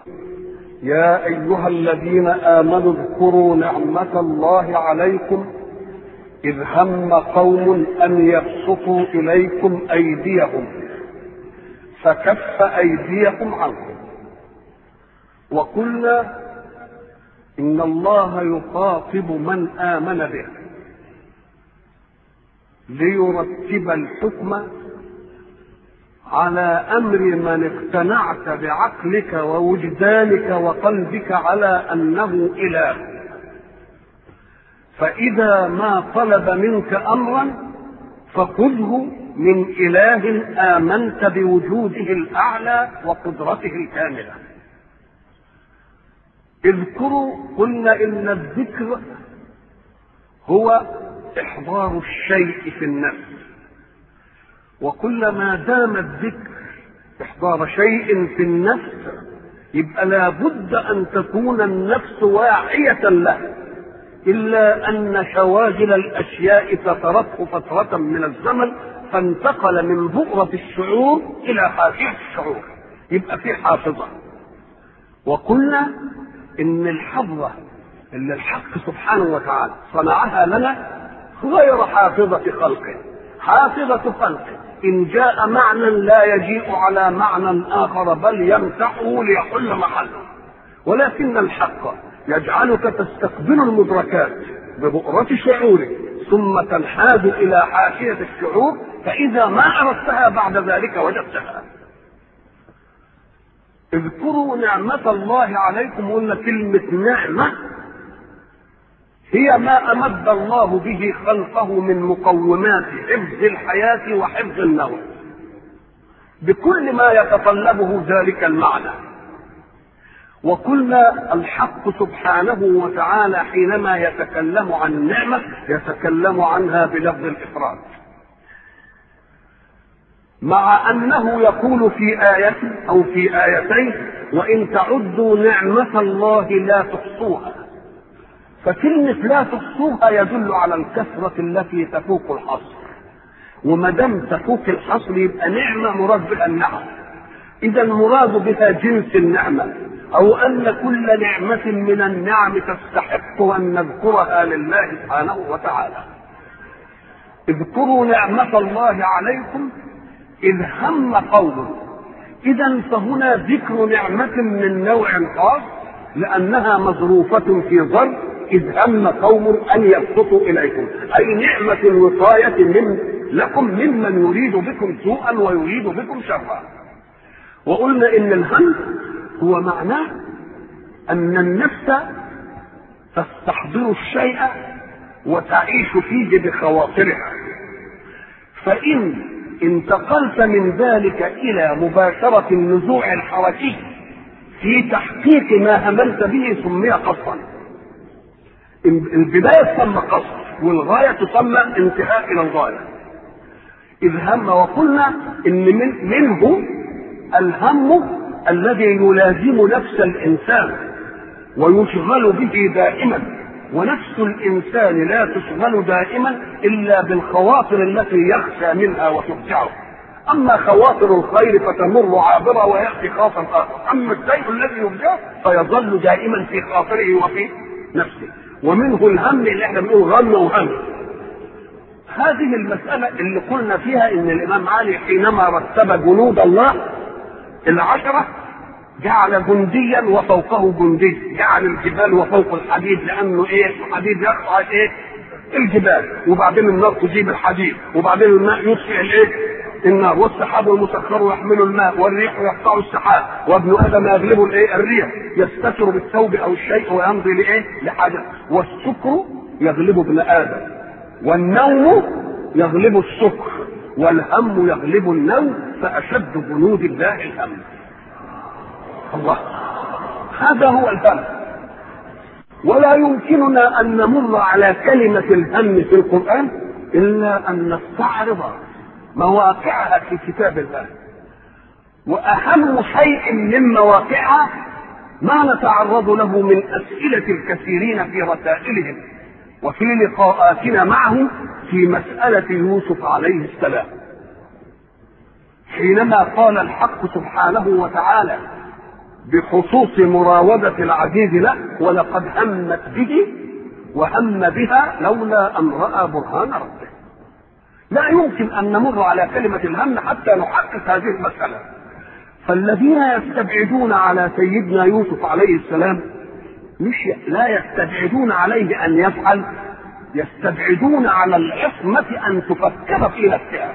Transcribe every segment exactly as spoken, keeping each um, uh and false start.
يا أيها الذين آمنوا اذكروا نعمة الله عليكم إذ هم قوم أن يبسطوا إليكم أيديهم فكف أيديهم عنكم، وقلنا إن الله يخاطب من آمن به ليرتب الحكم على أمر من اقتنعت بعقلك ووجدانك وقلبك على أنه إله. فإذا ما طلب منك أمرا فخذه من إله آمنت بوجوده الأعلى وقدرته الكاملة. اذكروا، قلنا إن الذكر هو إحضار الشيء في النفس، وكلما دام الذكر إحضار شيء في النفس يبقى لا بد أن تكون النفس واعية له، إلا أن شواغل الأشياء فترته فترة من الزمن فانتقل من بؤرة الشعور إلى حافظة الشعور، يبقى في حافظة. وقلنا إن الحفظة اللي الحق سبحانه وتعالى صنعها لنا غير حافظة خلقه. حافظة خلقه إن جاء معنى لا يجيء على معنى آخر بل يمسحه ليحل محله، ولكن الحق يجعلك تستقبل المدركات ببؤرة شعورك ثم تنحاز إلى حاشية الشعور، فإذا ما أردتها بعد ذلك وجدتها. اذكروا نعمة الله عليكم، قلنا كلمة نعمة هي ما أمد الله به خلقه من مقومات حفظ الحياة وحفظ النوم بكل ما يتطلبه ذلك المعنى. وقلنا الحق سبحانه وتعالى حينما يتكلم عن النعمة يتكلم عنها بلفظ الإفراد، مع أنه يقول في آية أو في آيتين وإن تعدوا نعمة الله لا تحصوها. فكلمة لا تحصوها يدل على الكثرة التي تفوق الحصر، وما دام تفوق الحصر يبقى نعمة مراد بها النعم. إذا المراد بها جنس النعمة، أو أن كل نعمة من النعم تستحق أن نذكرها لله سبحانه وتعالى. اذكروا نعمة الله عليكم إذ هم قوم. إذا فهنا ذكر نعمة من نوع خاص لأنها مظروفة في ظرف إذ هم قوم أن يبسطوا إليكم، أي نعمة الوقاية من لكم ممن يريد بكم سوءا ويريد بكم شرا. وقلنا إن الهم هو معناه أن النفس تستحضر الشيء وتعيش فيه بخواطرها، فإن انتقلت من ذلك إلى مباشرة النزوع الحركي في تحقيق ما هملت به سمي قصدا. البداية تسمى قصد والغاية تسمى انتهاء إلى الغاية. إذ هم، وقلنا إن من منه الهم الذي يلازم نفس الإنسان ويشغل به دائما، ونفس الإنسان لا تشغل دائما إلا بالخواطر التي يخشى منها وتفجعه. أما خواطر الخير فتمر عابرة ويأتي خاطر آخر، أما الشيء الذي يفجعه فيظل دائما في خاطره وفي نفسه. ومنه الهم اللي احنا بنقول غم وهم. هذه المسألة اللي قلنا فيها إن الإمام علي حينما رتب جنود الله العشرة جعل جنديا وفوقه جندي، جعل الجبال وفوق الحديد، لأنه إيه؟ الحديد يقطع إيه؟ الجبال، وبعدين النار تجيب الحديد، وبعدين الماء يطفئ الإيه؟ النار، والسحاب المسخر يحمل الماء، والريح يقطع السحاب، وابن آدم يغلب الإيه؟ الريح، يستتر بالثوب أو الشيء ويمضي لإيه؟ لحاجة. والسكر يغلب ابن آدم، والنوم يغلب السكر، والهم يغلب النوم، فأشد جنود الله الهم. الله، هذا هو الهم. ولا يمكننا أن نمر على كلمة الهم في القرآن إلا أن نستعرض مواقعها في كتاب الله. وأهم شيء من مواقعها ما نتعرض له من أسئلة الكثيرين في رسائلهم وفي لقاءاتنا معهم في مسألة يوسف عليه السلام، حينما قال الحق سبحانه وتعالى بخصوص مراودة العزيز له، ولقد همت به وهم بها لولا أن رأى برهان ربه. لا يمكن أن نمر على كلمة الهم حتى نحقق هذه المسألة. فالذين يستبعدون على سيدنا يوسف عليه السلام مش لا يستبعدون عليه أن يفعل، يستبعدون على العصمة أن تفكر في نفسها.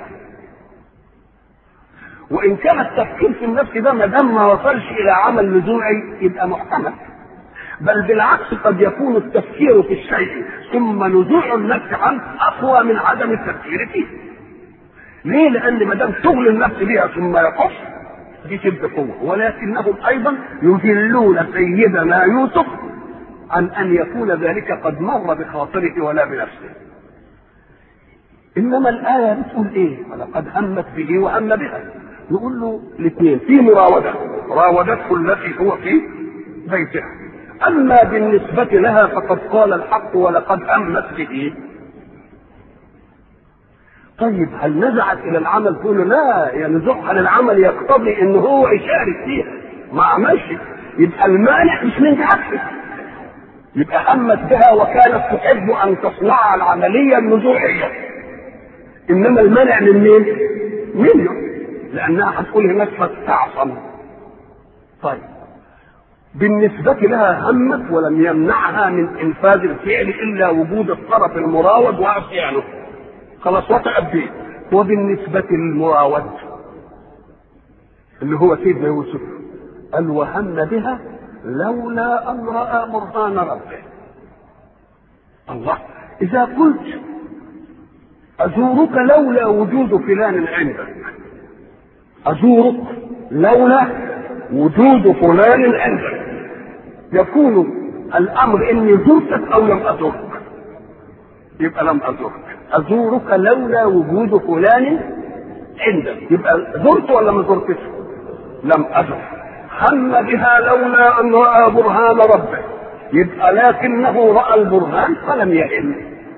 وإن كان التفكير في النفس ده ما دام ما وصلش إلى عمل نزوعي يبقى محتمل، بل بالعكس قد يكون التفكير في الشيء ثم نزوع النفس عنه أقوى من عدم التفكير فيه. ليه؟ لأن ما دام شغل النفس بها ثم يقص دي تبقى قوة. ولكنهم أيضا يذلون سيدنا يوسف عن أن يكون ذلك قد مر بخاطره ولا بنفسه. إنما الآية بتقول إيه؟ ولقد همت به وهم بها. نقول له الاثنين في مراودة، راودته التي هو في بيتها. أما بالنسبة لها فقد قال الحق ولقد همت به. طيب هل نزعت إلى العمل؟ تقول لا، ينزعها للعمل يقتضي إن هو يشارك فيها، ما عملش، يبقى المانع مش من جهته. يبقى همت بها وكانت تحب أن تصنع العملية النزوعية، إنما المانع من مين؟ منه، لأنها هتقول هناك فتعصم. طيب بالنسبة لها همت ولم يمنعها من إنفاذ الفعل إلا وجود الطرف المراود وعصيانه، خلاص وقعت به. وبالنسبة للمراود اللي هو سيدنا يوسف قال وهم بها لولا أن رأى برهان ربه. الله، إذا قلت أزورك لولا وجود فلان عندك، أزورك لولا وجود فلان عندك، يكون الأمر إني زرتك أو لم أزرك، يبقى لم أزرك. أزورك لولا وجود فلان عندك، يبقى زرت ولا ما زرتش؟ لم أزر. هم بها لولا أن رأى برهان ربه، يبقى لكنه رأى البرهان فلم يهم.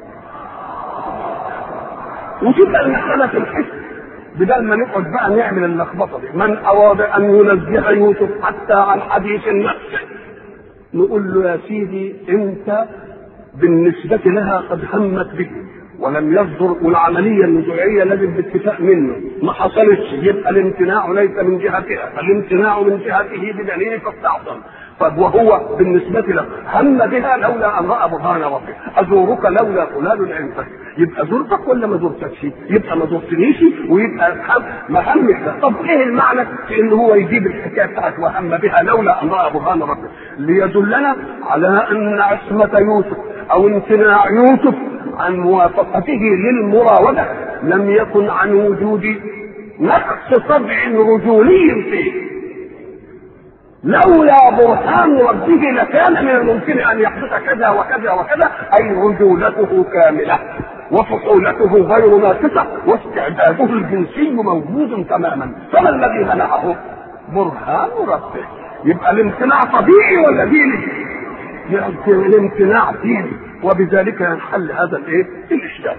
وتبقى المسألة في الحس، بدل ما نقعد بقى نعمل اللخبطة دي. من أراد أن ينزه يوسف حتى عن حديث النفس نقول له يا سيدي أنت بالنسبة لها قد همت به ولم يصدر، والعملية النزوعية لازم باتفاق منه ما حصلتش، يبقى الامتناع ليس من جهتها، فالامتناع من جهته بدليل فاستعصم. طب وهو بالنسبة له هم بها لولا أن رأى برهان ربه. أزورك لولا فلان عندك، يبقى زرتك ولا ما زرتكش؟ يبقى ما زرتنيش ويبقى ما همك. طب ايه المعنى في ان هو يجيب الحكايه بتاعت وهم بها لولا ان رأى برهان ربه؟ ليدلنا على ان عصمة يوسف او امتناع يوسف عن موافقته للمراودة لم يكن عن وجود نقص طبع رجولي فيه. لولا برهان ربه لكان من الممكن ان يحدث كذا وكذا وكذا، اي رجولته كامله وفصولته غير ناقصه واستعداده الجنسي موجود تماما. فما الذي منعه؟ برهان ربه. يبقى الامتناع طبيعي ولا ديني؟ الامتناع ديني، وبذلك ينحل هذا الايه؟ الاشكال.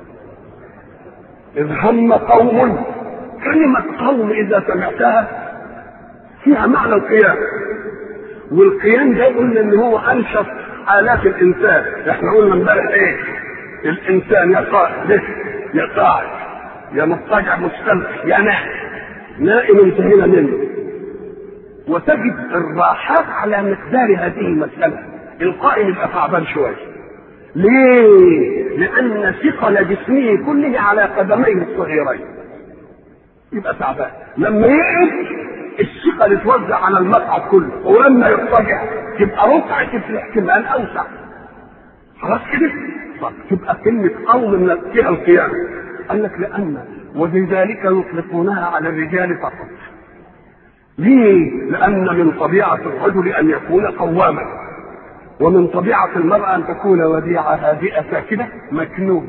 اذ هم قوم، كلمه قوم اذا سمعتها فيها معنى القيام، والقيام ده قلنا ان هو انشط حالات الانسان. احنا قلنا امبارح ايه؟ الانسان يا قائد يا قاعد يا مضطجع مستلقي يا نائم. نائم انتهينا منه. وتجد الراحات على مقدار هذه المسألة. القائم يبقى تعبان شوية. ليه؟ لأن ثقل جسمه كله على قدميه الصغيرين يبقى تعبان. لما يقعد الثقل توزع على المقعد كله، ولما يضطجع تبقى رقعة في الاحتمال أوسع. خلاص كده؟ تبقى كلمة قوم من فيها القيام. قال لك لأن ولذلك يطلقونها على الرجال فقط. ليه؟ لأن من طبيعة الرجل أن يكون قواما، ومن طبيعة المرأة أن تكون وديعة هادئة ساكنة مكنونة.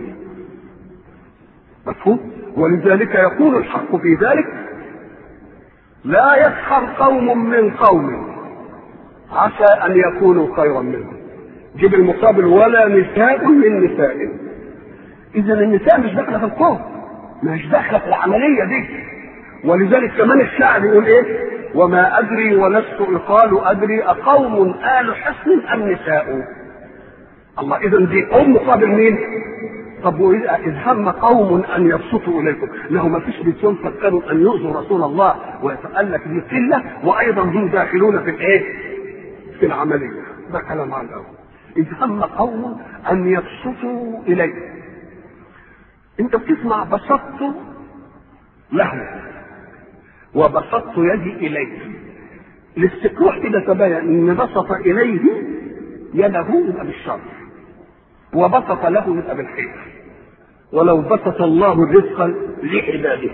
مفهوم؟ ولذلك يقول الحق في ذلك: لا يسخر قوم من قوم عسى أن يكونوا خيرا منهم. جيب المقابل: ولا نساء من نساء. إذا النساء مش داخلة في القوم، مش داخلة في العملية دي. ولذلك كمان الشاعر يقول إيه؟ وما ادري ولست اقال ادري اقوم آل حصن ام نساء. الله، اذا دي قوم مقابل مين؟ طب واذ هم قوم ان يبسطوا اليكم، له ما فيش بيتهم فكروا ان يؤذوا رسول الله ويتقال لك دي قله، وايضا هم داخلون في الايه؟ في العمليه. ده كلام على الاول. اذ هم قوم ان يبسطوا اليك. انت بتسمع بسطت له وبسطت يدي اليك، الاستقراء كده تبين ان بسط اليه يده يبقى بالشر، وبسط له يبقى بالخير. ولو بسط الله الرزق لعباده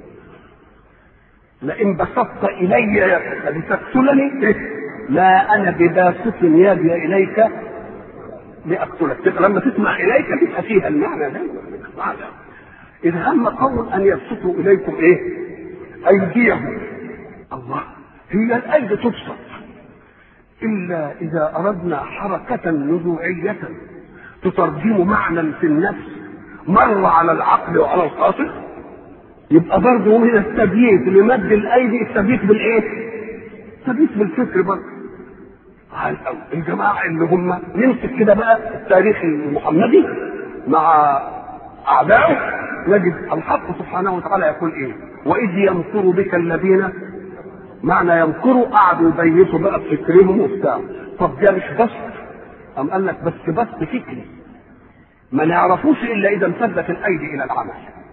لئن بسطت الي يدك لتقتلني لا انا بباسط يدي اليك لاقتلك. تبقى لما تسمع اليك تبقى فيها المعنى ده. اذ هم قوم ان يبسطوا اليكم ايه؟ ايديهم. الله، هي الايدي تبسط الا اذا اردنا حركه نزوعيه تترجم معنى في النفس مر على العقل وعلى الخاطر، يبقى برضه من التبييت لمد الايدي التبييت بالايه؟ التبييت بالفكر برضه. على الاول الجماعه اللي هم نمسك كده بقى التاريخ المحمدي مع اعدائه نجد الحق سبحانه وتعالى يقول ايه؟ واذ يمكر بك الذين، معنى يمكروا قعدوا يبيتوا بقى بفكرهم وبتاع. طب ده مش بس، أم قال لك بس بس فكري ما نعرفوش الا اذا امتدت الايدي الى العمل.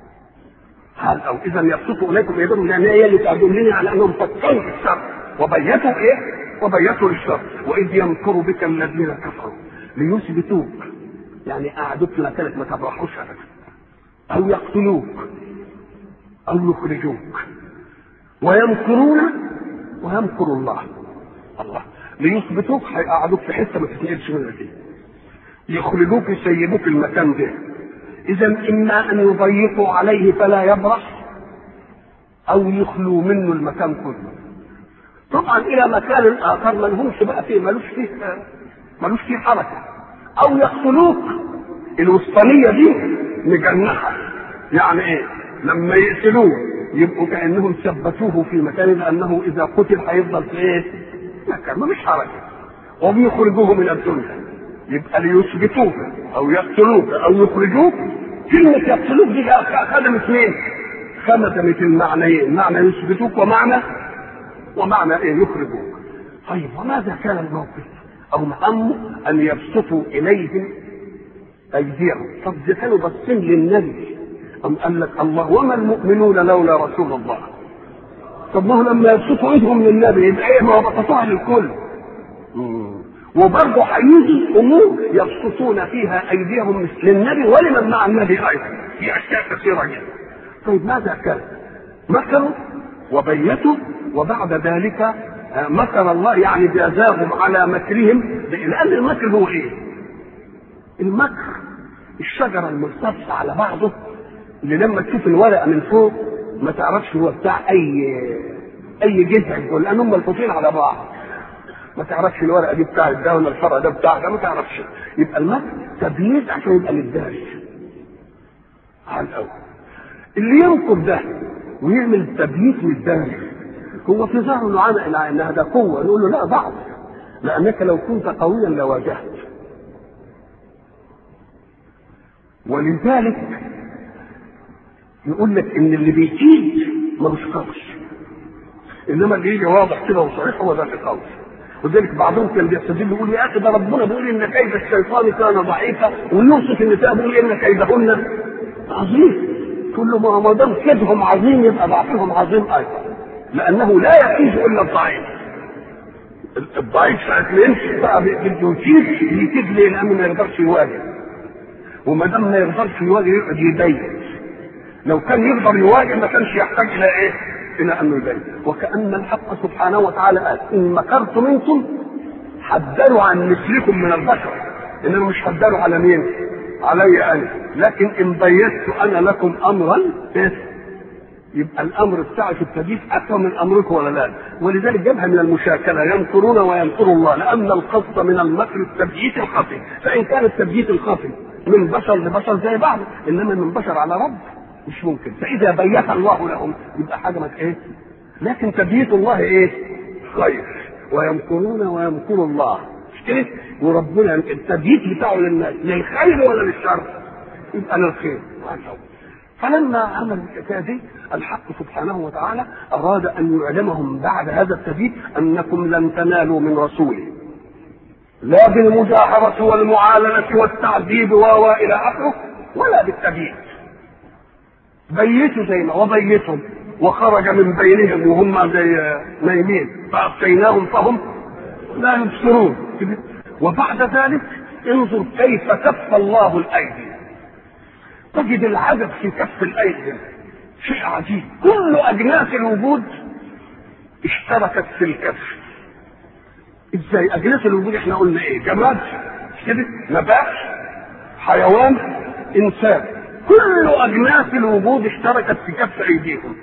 هل او اذا يبسطوا اليكم ايديهم لان هي اللي تدلني على انهم فكروا في الشر وبيتوا ايه؟ وبيتوا للشر. واذ يمكر بك الذين كفروا ليثبتوك، يعني قعدوا في مكانك ما تبرحوش ابدا، او يقتلوك او يخرجوك. ويمكرون ويمكر الله. الله، ليثبتوك هيقعدوك في حته ما تتنقلش منها دي، يخرجوك يسيبوك المكان ده. اذا اما ان يضيقوا عليه فلا يبرح او يخلوا منه المكان كله. طبعا الى مكان اخر ما لهمش بقى فيه، ملوش فيه ملوش فيه حركه. او يقتلوك، الوسطانيه دي مجنحه، يعني ايه؟ لما يقتلوه يبقوا كانهم ثبتوه في مكان، لانه اذا قتل هيفضل في ايه؟ مكان مفيش حركه. وبيخرجوه من الدنيا، يبقى ليثبتوك او يقتلوك او يخرجوك. كلمه يقتلوك دي خدمت مين؟ خدمت المعنيين، معنى يثبتوك ومعنى ومعنى ايه؟ يخرجوك. طيب وماذا كان الموقف؟ او هموا ان يبسطوا اليهم ايديهم. طب ده كانوا باصين للنبي، أم قال لك الله وما المؤمنون لولا رسول الله. طب ما هو لما يبسطوا ايدهم للنبي يبقى ايه؟ ما هو بسطوها للكل. وبرضه هيجي امور يبسطون فيها ايديهم للنبي ولمن مع النبي ايضا في اشياء كثيره جدا. طيب ماذا كان؟ مكروا وبيتوا، وبعد ذلك مكر الله، يعني جازاهم على مكرهم. لان المكر هو ايه؟ المكر الشجره الملتفه على بعضه اللي لما تشوف الورقه من فوق ما تعرفش هو بتاع اي اي جذع، لان هم ملفوفين على بعض. ما تعرفش الورقه دي بتاع ده ولا الفرع ده بتاع ده، ما تعرفش. يبقى المكر تبييت عشان يبقى للدارج على الاول. اللي ينقض ده ويعمل تبييت للدارج هو في ظهره نعمة الى انها ده قوه، نقول له لا ضعف، لانك لو كنت قويا لواجهت. ولذلك يقول لك ان اللي بيكيد ملوش قوس، انما اللي يجي واضح كده وصريح هو ده القوس. وذلك بعضهم كان بيستدل يقول يا اخي ده ربنا بيقول ان كيد الشيطان كان ضعيفا، ويوصف النساء بيقول ان كيدهن عظيم. تقول له ما دام كيدهم عظيم يبقى ضعفهم عظيم ايضا، لانه لا يكيد الا الضعيف. الضعيف ساعه ما يمشي بقى بده يكيد، يكيد ليه؟ لانه ما يقدرش يواجه، وما دام ما يقدرش يواجه يقعد يبين. لو كان يقدر يواجه ما كانش يحتاج الى ايه؟ الى انه يبين. وكأن الحق سبحانه وتعالى قال ان مكرت منكم حذروا عن مثلكم من البشر، انما مش حذروا على مين؟ علي انا. لكن ان بينت انا لكم امرا إيه؟ يبقى الامر بتاعي في التبييت اكثر من امركم ولا لا؟ ولذلك جابها من المشاكله، يمكرون ويمكر الله، لان القصد من المكر التبييت الخفي. فان كان التبييت الخفي من بشر لبشر زي بعض، انما من بشر على رب مش ممكن. فاذا بيت الله لهم يبقى حاجه ما ايه؟ لكن تبييت الله ايه؟ خير. ويمكرون ويمكر الله، مش كده؟ وربنا التبييت بتاعه للناس للخير ولا للشر؟ يبقى للخير. فلما عمل الحكايه دي الحق سبحانه وتعالى اراد ان يعلمهم بعد هذا التبييت انكم لن تنالوا من رسوله لا بالمجاهرة والمعالنة والتعذيب والى اخره ولا بالتبييت. بيتوا زي ما وبيتهم وخرج من بينهم وهم زي نايمين فأبقيناهم فهم لا يبصرون. وبعد ذلك انظر كيف كف الله الأيدي. تجد العجب في كف الأيدي شيء عجيب. كل أجناس الوجود اشتركت في الكف. ازاي أجناس الوجود؟ احنا قلنا ايه؟ جماد كده، نبات، حيوان، إنسان. كل أجناس الوجود اشتركت في كف أيديهم.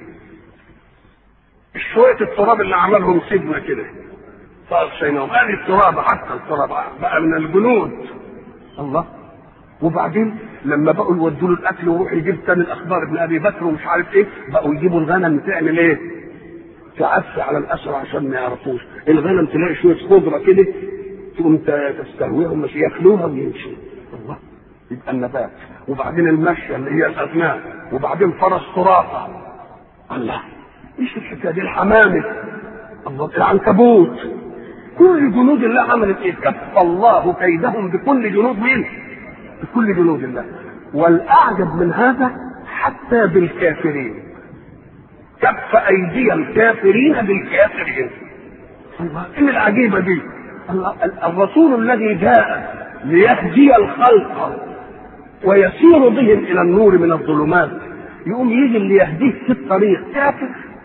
شوية التراب اللي عملهم سيدنا كده فأغشيناهم، قال التراب حتى التراب بقى من الجنود. الله. وبعدين لما بقوا يودوا له الأكل ويروح يجيب تاني الأخبار ابن أبي بكر ومش عارف إيه، بقوا يجيبوا الغنم تعمل إيه؟ تعف على الأسرى عشان ما يعرفوش. الغنم تلاقي شوية خضرة كده تقوم تستهويهم مش ياكلوها ويمشوا. الله. يبقى النبات، وبعدين المشي اللي هي الأذناب، وبعدين فرس خرافة. الله. ايش الحكايه دي؟ الحمامه، الله، العنكبوت. كل جنود الله عملت ايه؟ كف الله كيدهم بكل جنود مين؟ بكل جنود الله. والاعجب من هذا حتى بالكافرين، كف ايدي الكافرين بالكافرين. الله، ايه العجيبه دي؟ الله. الرسول الذي جاء ليهدي الخلق ويسير بهم الى النور من الظلمات يقوم يجي اللي يهديه في الطريق كافر.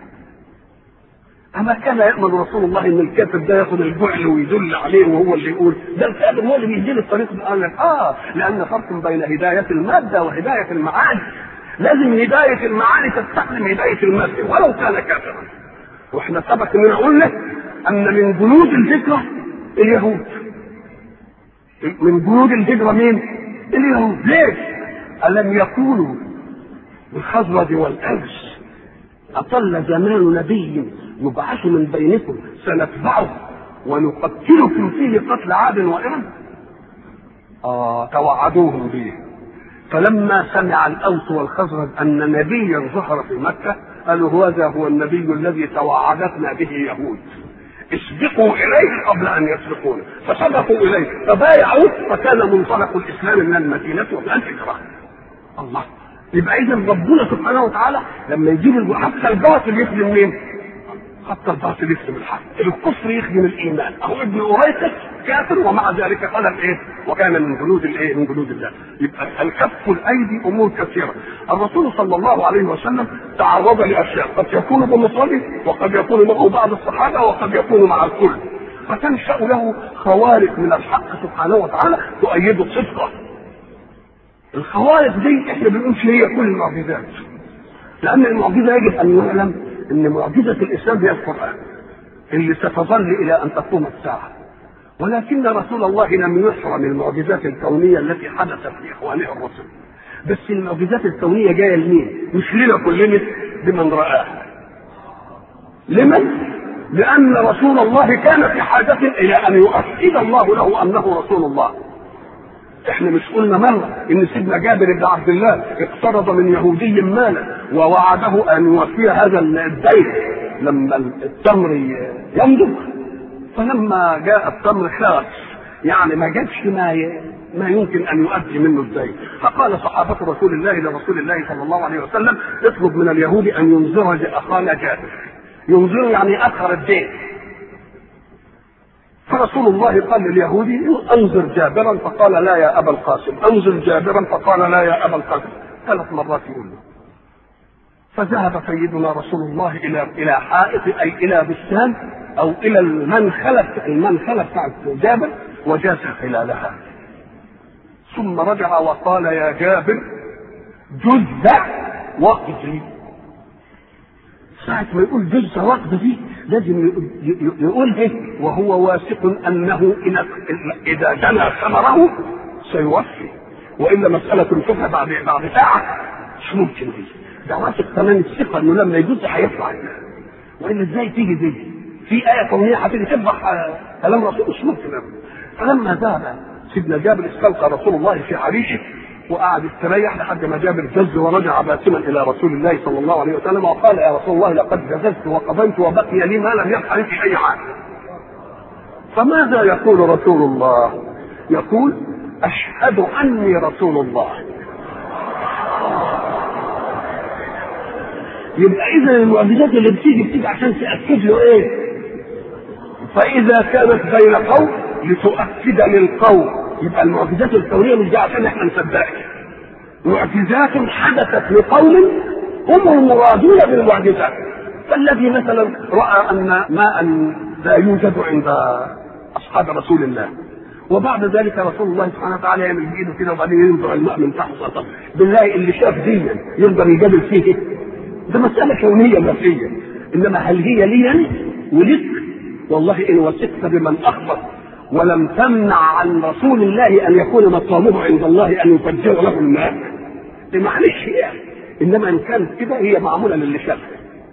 أما كان يأمن رسول الله إن الكافر ده ياخد الجعل ويدل عليه وهو اللي يقول ده الكافر هو اللي بيهدي الطريق. قال لك آه لأن فرق بين هداية المادة وهداية المعاني. لازم هداية المعاني تستخدم هداية المادة ولو كان كافرا. وإحنا سبق من قلنا أن من جنود الهجرة اليهود. من جنود الهجرة مين؟ اليهود. ليش؟ ألم يقولوا الخزرج والأوس أطل زمان نبي يبعث من بينكم سنتبعه ونقتلكم فيه قتل عاد وإرم؟ آه توعدوهم به. فلما سمع الأوس والخزرج أن نبيا ظهر في مكة قالوا هذا هو النبي الذي توعدتنا به يهود، اسبقوا إليه قبل أن يسبقونا. فسبقوا إليه فبايعوا فكان منطلق الإسلام من المدينة ومن الهجرة. الله. يبقى إذا ربنا سبحانه وتعالى لما يجيب حتى الباطل يخدم مين؟ حتى الباطل يخدم الحق. الكفر يخدم الإيمان. أهو ابن أريكس كافر ومع ذلك قال إيه؟ وكان من جنود الإيه؟ من جنود الله. يبقى الكف الأيدي أمور كثيرة. الرسول صلى الله عليه وسلم تعرض لأشياء قد يكون بمصابه وقد يكون معه بعض الصحابة وقد يكون مع الكل. فتنشأ له خوارق من الحق سبحانه وتعالى تؤيد صدقه. الخوارق دي احنا بنقول هي كل المعجزات، لان المعجزه يجب ان نعلم ان معجزه الاسلام هي القران اللي ستظل الى ان تقوم الساعه. ولكن رسول الله لم يحرم المعجزات الكونيه التي حدثت لاخوانه الرسل. بس المعجزات الكونيه جايه لمين؟ مش لنا كلنا، لمن راها. لمن؟ لان رسول الله كان في حاجه الى ان يؤكد الله له انه رسول الله. احنا مش قلنا مرة ان سيدنا جابر بن عبد الله اقترض من يهودي مالا ووعده ان يوفي هذا الدين لما التمر ينضج، فلما جاء التمر خاص يعني ما جابش ما ي... ما يمكن ان يؤدي منه الدين. فقال صحابة رسول الله لرسول الله صلى الله عليه وسلم اطلب من اليهود ان ينذر اخانا جابر. ينذر يعني اخر الدين. فرسول الله قال لليهودي انظر جابرا، فقال لا يا ابا القاسم. انظر جابرا، فقال لا يا ابا القاسم. ثلاث مرات يقول له. فذهب سيدنا رسول الله الى الى حائط اي الى بستان او الى المنخله المنخله بتاعت جابر وجاس خلالها. ثم رجع وقال يا جابر جز وقتي. ساعة ما يقول جز وقت دي لازم يقول ايه؟ وهو واثق انه اذا جنى ثمره سيوفي، والا مسألة تنفذها بعد بعد ساعة مش ممكن. دي ده واثق تمام الثقة انه لما يجوز هيطلع. وإن ازاي تيجي دي في آية كونية هتيجي تفضح كلام رسول مش ممكن. فلما ذهب سيدنا جابر استلقى رسول الله في عريشه وقعد يستريح لحد ما جابر جز ورجع باسما الى رسول الله صلى الله عليه وسلم وقال يا رسول الله لقد جززت وقضيت وبقي لي ما لم يبقى في اي حاجه. فماذا يقول رسول الله؟ يقول اشهد اني رسول الله. يبقى اذا المعجزات اللي بتيجي بتيجي عشان تاكد له ايه؟ فاذا كانت بين قوم لتؤكد للقوم، يبقى المعجزات الكونيه مش دي عشان احنا نصدقها، معجزات حدثت لقوم هم المرادون بالمعجزات. فالذي مثلا راى ان ماء لا يوجد عند اصحاب رسول الله، وبعد ذلك رسول الله سبحانه وتعالى يعمل بايده كده وبعدين ينزع الماء من تحت سطح، بالله اللي شاف دي يقدر يجادل فيه؟ ده مساله كونيه مفيه. انما هل هي لي ولك؟ والله ان وثقت بمن اخبر ولم تمنع عن رسول الله ان يكون مطلوبه عند الله ان يفجر له الماء، معلش يعني. انما ان كانت كده هي معموله للي شافها.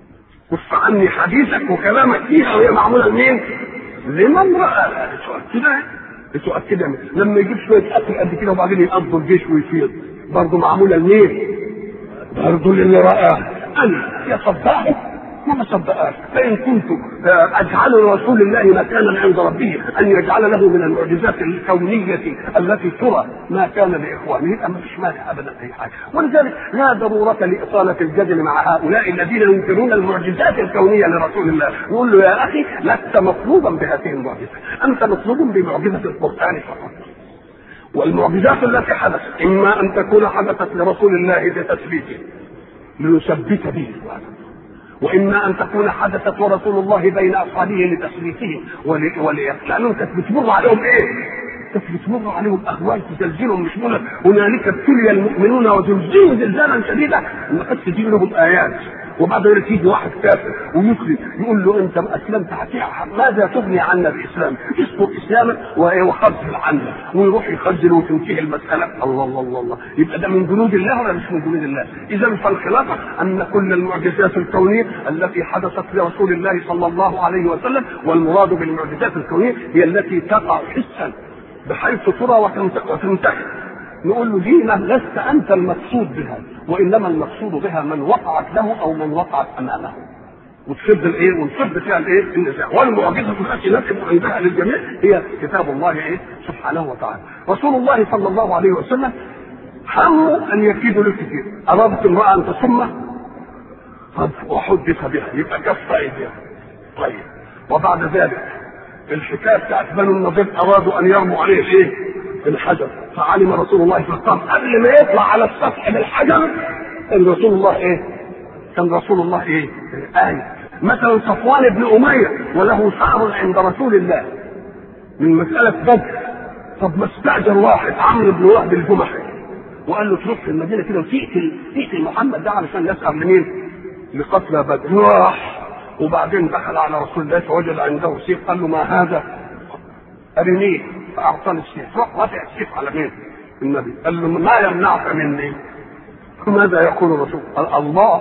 كف عني حديثك وكلامك فيها وهي معموله لمين؟ لمن راى. كده لتؤكد لما يجيب شويه اكل قد كده وبعدين يقضوا الجيش ويفيض، برضه معموله لمين؟ برضه للي رآه. انا يصدقه ما صدقاش. فان كنت اجعل لرسول الله مكانا عند ربه ان يجعل له من المعجزات الكونيه التي ترى ما كان لاخوانه، يبقى ما فيش مانع ابدا اي حاجه. ولذلك لا ضروره لاطاله الجدل مع هؤلاء الذين ينكرون المعجزات الكونيه لرسول الله. نقول له يا اخي لست مطلوبا بهذه المعجزه، انت مطلوب بمعجزه القران فقط. والمعجزات التي حدثت اما ان تكون حدثت لرسول الله بتثبيته ليثبت به، واما ان تكون حدثت ورسول الله بين اصحابه لتثبيته ولانهم كانت بتمر عليهم ايه؟ كانت بتمر عليهم اهوال تزلزلهم مش مولى هنالك ابتلي المؤمنون وزلزلوا زلزالا شديدا ما كانت تجيب لهم ايات. وبعد ذلك يجي واحد كافر ويسلم يقول له انت ما اسلمت ماذا تغني عنا باسلام؟ اذكر اسلامك وخذل عنا، ويروح يخزل وتنتهي المساله. الله الله الله الله. يبقى ده من جنود الله ولا مش من جنود الله؟ اذا فالخلاصه ان كل المعجزات الكونيه التي حدثت لرسول الله صلى الله عليه وسلم، والمراد بالمعجزات الكونيه هي التي تقع حسا بحيث ترى وتنتهي. نقول له دي لست انت المقصود بها، وانما المقصود بها من وقعت له او من وقعت امامه، وتشد الايه ونشد فيها الايه النزاع. والمعجزه التي نكتب عندها للجميع هي كتاب الله ايه سبحانه وتعالى. رسول الله صلى الله عليه وسلم همه ان يكيد له كثير. ارادت امراه ان تصمه وحدث بها يبقى كف ايديها. طيب وبعد ذلك الحكايه بتاعت بنو النضير ارادوا ان يرموا عليه ايه الحجر، فعلم رسول الله صلى الله عليه وسلم قبل ما يطلع على السطح بالحجر كان رسول الله ايه؟ كان رسول الله ايه؟ آية. مثلا صفوان بن أمية وله شعر عند رسول الله من مسألة بدر، طب ما استأجر واحد عمرو بن وهب الجمحي وقال له تروح في المدينة كده وتقتل تقتل محمد ده علشان يسأل لمين؟ لقتلى بدر. راح وبعدين دخل على رسول الله فوجد عنده سيف، قال له ما هذا؟ أرنيه، فأعطاني السيف. راح رافع السيف على مين؟ النبي. قال له ما يمنعك مني؟ ماذا يقول الرسول؟ قال الله.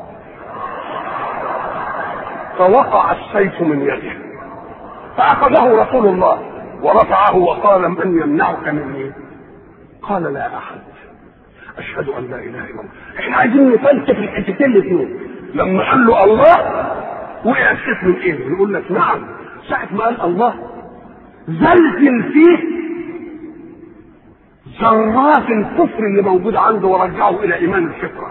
فوقع السيف من يده فأخذه رسول الله ورفعه وقال من يمنعك مني؟ قال لا أحد. أشهد أن لا إله إلا الله. إحنا عايزين نفلسف الحتتين الاثنين. لما قال له الله وقع السيف من إيه؟ يقول لك نعم ساعة ما قال الله زلزل فيه ذرات الكفر اللي موجود عنده ورجعه الى ايمان الفطره.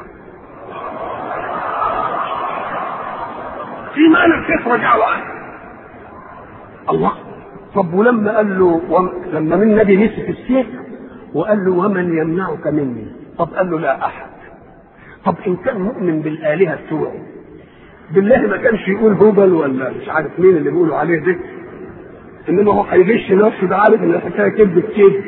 ايمان الفطره رجعه عنه الله. طب ولما قال له وم... لما من النبي مسك السيف وقال له ومن يمنعك مني؟ طب قال له لا احد. طب ان كان مؤمن بالالهه بتوعه بالله ما كانش يقول هبل ولا مش عارف مين اللي بيقولوا عليه ده، انما هو هيغش نفسه. ده عارف ان الحكايه كذب كذب،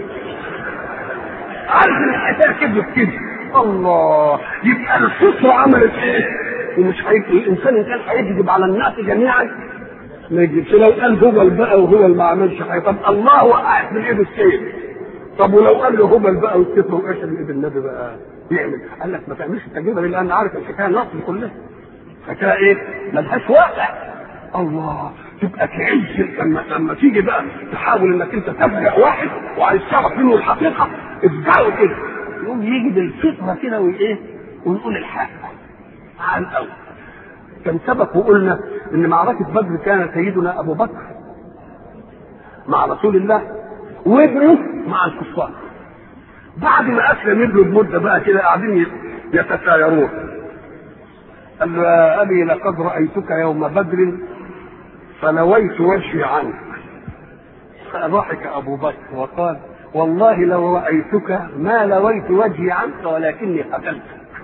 عارف ان الحكايه كذب كذب. الله. يبقى الفطره عملت ايه؟ ومش هيك الانسان ان كان هيكذب على الناس جميعا ما يكذبش. لو قال هبل بقى وهو اللي ما عملش حاجه، طب الله وقعت من ايد السيف. طب ولو قال له هبل بقى والسيف وقعت من ايد النبي بقى يعمل؟ قال لك ما تعملش التجربه دي لان عارف الحكايه نص كلها. حكايه ايه؟ ملهاش واقع. الله، تبقى تعز لما لما تيجي بقى تحاول انك انت تفجأ واحد وعايز تعرف منه الحقيقه، افجعه كده يقوم يجي بالفطره كده وايه ويقول الحق على الاول. كان سبق وقلنا ان معركه بدر كان سيدنا ابو بكر مع رسول الله وابنه مع الكفار. بعد ما اسلم ابنه بمده بقى كده قاعدين يتسايرون، قال له يا ابي لقد رايتك يوم بدر فلويت وجهي عنك. فضحك ابو بكر وقال والله لو رايتك ما لويت وجهي عنك ولكني قتلتك.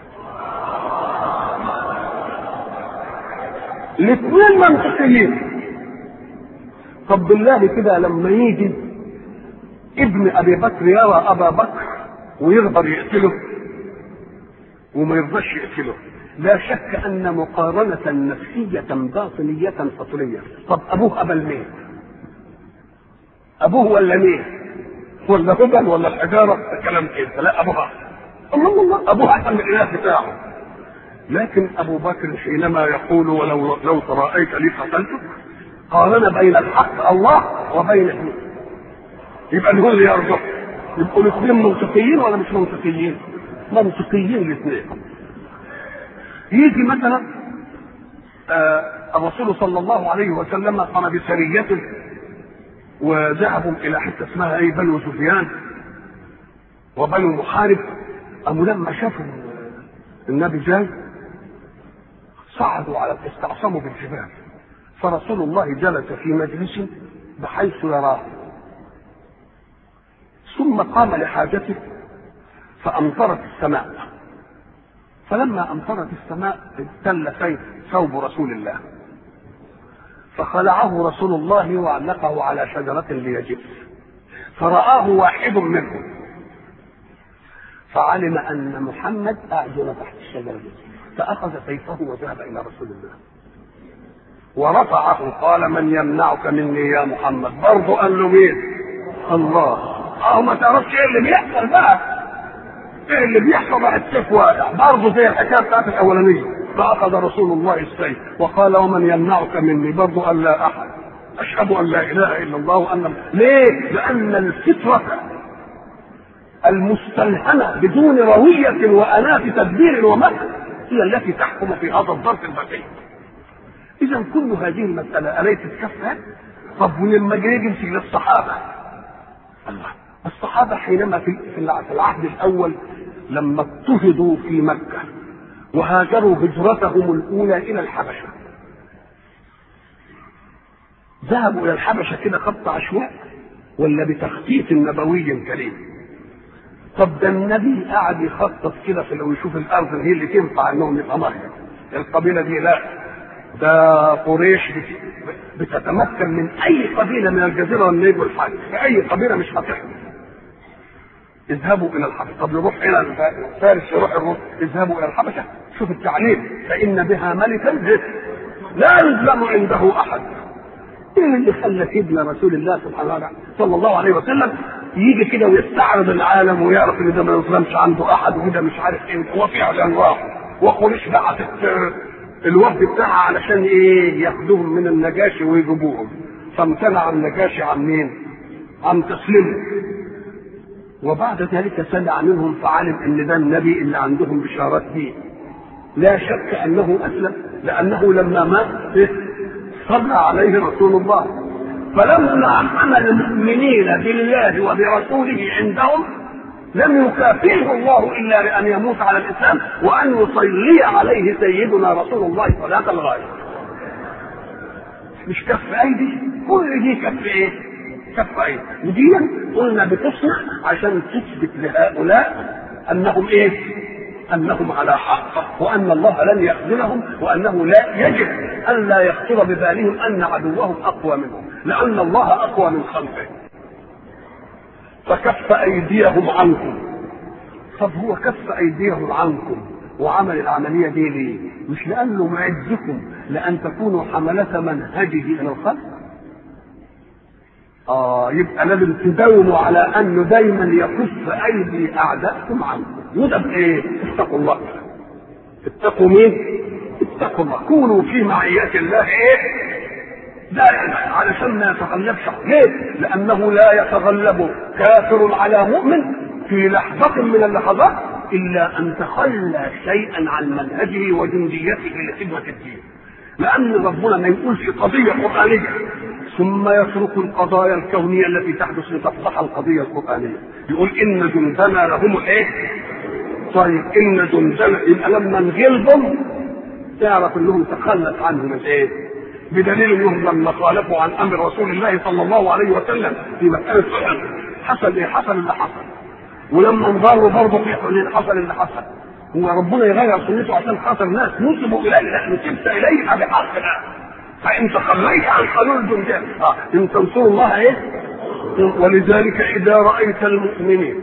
الاثنين منطقيين. طب بالله كده لما يجي ابن ابي بكر يرى ابا بكر ويقدر يقتله وما يرضاش يقتله، لا شك ان مقارنه نفسيه باطنيه فطريه. طب ابوه قبل مين؟ ابوه ولا مين؟ ولا هبل ولا الحجاره؟ الكلام كده. لا ابوها، الله الله، ابوها احسن من الاله بتاعه. لكن ابو بكر حينما يقول ولو لو تراءيت لي قتلتك، قارن بين الحق الله وبين ابنه. يبقى هو اللي يرجع. يبقوا الاثنين منطقيين ولا مش منطقيين؟ منطقيين الاثنين. يجي مثلا آه الرسول صلى الله عليه وسلم قام بسريته وذهبوا الى حته اسمها ايه بنو سفيان وبنو محارب. قاموا لما شافوا النبي جاي صعدوا على استعصموا بالجبال، فرسول الله جلس في مجلس بحيث يراه، ثم قام لحاجته فامطرت السماء. فلما امطرت السماء ابتل ثوب رسول الله، فخلعه رسول الله وعلقه على شجرة ليجف، فرآه واحد منهم فعلم أن محمد أعجل تحت الشجرة، فأخذ سيفه وذهب إلى رسول الله ورفعه. قال من يمنعك مني يا محمد؟ برضه قال له مين؟ الله. اه ما تعرفش ايه اللي بيحصل بقى، ايه اللي بيحصل بقى؟ السيف واقع برضه زي الحكايه بتاعت الاولانيه. فاخذ رسول الله السيف وقال ومن يمنعك مني؟ برضه قال لا احد. اشهد ان لا اله الا الله وان ليه؟ لان الفطره المستلهمه بدون رويه واناه تدبير ومكر هي التي تحكم في هذا الظرف البشري. اذا كل هذه المساله اليست كفها؟ طب ولما يجي للصحابه، الله، الصحابه حينما في في العهد الاول لما اضطهدوا في مكه وهاجروا هجرتهم الاولى الى الحبشه، ذهبوا الى الحبشه كده خط عشواء ولا بتخطيط نبوي كريم؟ طب ده النبي قاعد يخطط كده في لو يشوف الارض هي اللي تنفع انهم يبقى مهجر القبيله دي. لا، ده قريش بتتمكن من اي قبيله من الجزيره والنيل والحج، اي قبيله مش هتحمل. اذهبوا الى الحبشه. طب يروح الى فارس، يروح الروم، اذهبوا الى الحبشه. شوف التعليم، فان بها ملكا لا يظلم عنده احد. ايه اللي خلى سيدنا رسول الله سبحانه وتعالى صلى الله عليه وسلم يجي كده ويستعرض العالم ويعرف ان ده ما يظلمش عنده احد وده مش عارف ايه؟ هو فعلا راح وقريش بعتت الوفد بتاعها علشان ايه؟ ياخدوهم من النجاشي ويجيبوهم. فامتنع النجاشي عن مين؟ عن تسليمه. وبعد ذلك سمع منهم فعلم ان ده النبي اللي عندهم بشارات به. لا شك انه اسلم، لانه لما مات صلى عليه رسول الله. فلما حمل المؤمنين بالله وبرسوله عندهم لم يكافئه الله الا بان يموت على الاسلام وان يصلي عليه سيدنا رسول الله صلاه الغايه. مش كف ايدي، كل دي كف ايه؟ كف ايدي. ودي قلنا بتصلح عشان تثبت لهؤلاء انهم ايه؟ انهم على حق، وان الله لن يخذلهم، وانه لا يجب ان لا يخطر ببالهم ان عدوهم اقوى منهم، لان الله اقوى من خلقه. فكف ايديهم عنكم. طب هو كف ايديهم عنكم وعمل العمليه دي ليه؟ مش لانه معدكم لان تكونوا حمله منهجه الى الخلق؟ اه يبقى لازم تداوموا على انه دايما يكف ايدي اعدائكم عنكم. وده بايه؟ اتقوا الله. اتقوا مين؟ واتقوا الله، كونوا في معية الله ايه دائما علشان ما يتغلبش. ليه؟ لانه لا يتغلب كافر على مؤمن في لحظة من اللحظات الا ان تخلى شيئا عن منهجه وجنديته لخدمة الدين. لان ربنا ما يقولش قضية قرآنية ثم يترك القضايا الكونية التي تحدث لتصلح القضية القرآنية، يقول ان جندنا لهم ايه؟ طيب ان جندنا، يبقى لما نغلبهم تعرف انهم تخلت عنهم الايه؟ بدليل انهم لما خالفوا عن امر رسول الله صلى الله عليه وسلم في مسألة احد حصل ايه؟ حصل اللي حصل. ولما انضروا برضه في حنين حصل اللي حصل. هو ربنا يغير سنته عشان خاطر ناس نسبوا اليه، نحن نسبت اليه بحقنا. فان تخليت عن قانون الجندان اه ان تنصروا الله ايه؟ ولذلك اذا رايت المؤمنين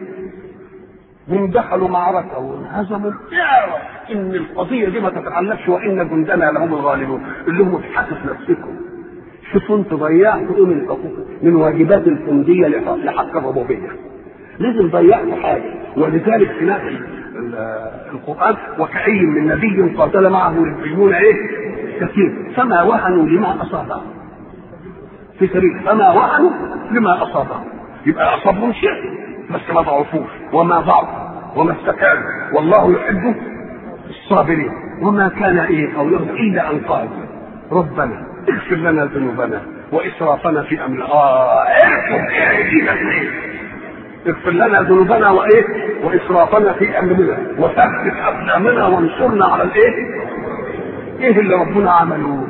هم دخلوا معركه وانهزموا اعرف ان القضيه دي ما تتعلقش وان جندنا لهم الغالبون. اللي هم ابحثوا في نفسكم، شوفوا انتوا ضيعتوا ايه من الحقوق من واجبات الجنديه لحق الربوبيه. لازم ضيعتوا حاجه. ولذلك في نفس القران وكأي من نبي قاتل معه ربيون ايه؟ كثير فما وهنوا لما اصابهم في سبيل فما وهنوا لما اصابهم. يبقى اصابهم شيء بس ما ضعفوش وما ضعفوا وما استكانوا، والله يحب الصابرين. وما كان ايه قولهم الا ان قالوا ربنا اغفر لنا ذنوبنا واسرافنا في امرنا. اه اغفر ايه اغفر لنا ذنوبنا وايه واسرافنا في امرنا وثبت اقدامنا وانصرنا على الايه. ايه اللي ربنا عمله؟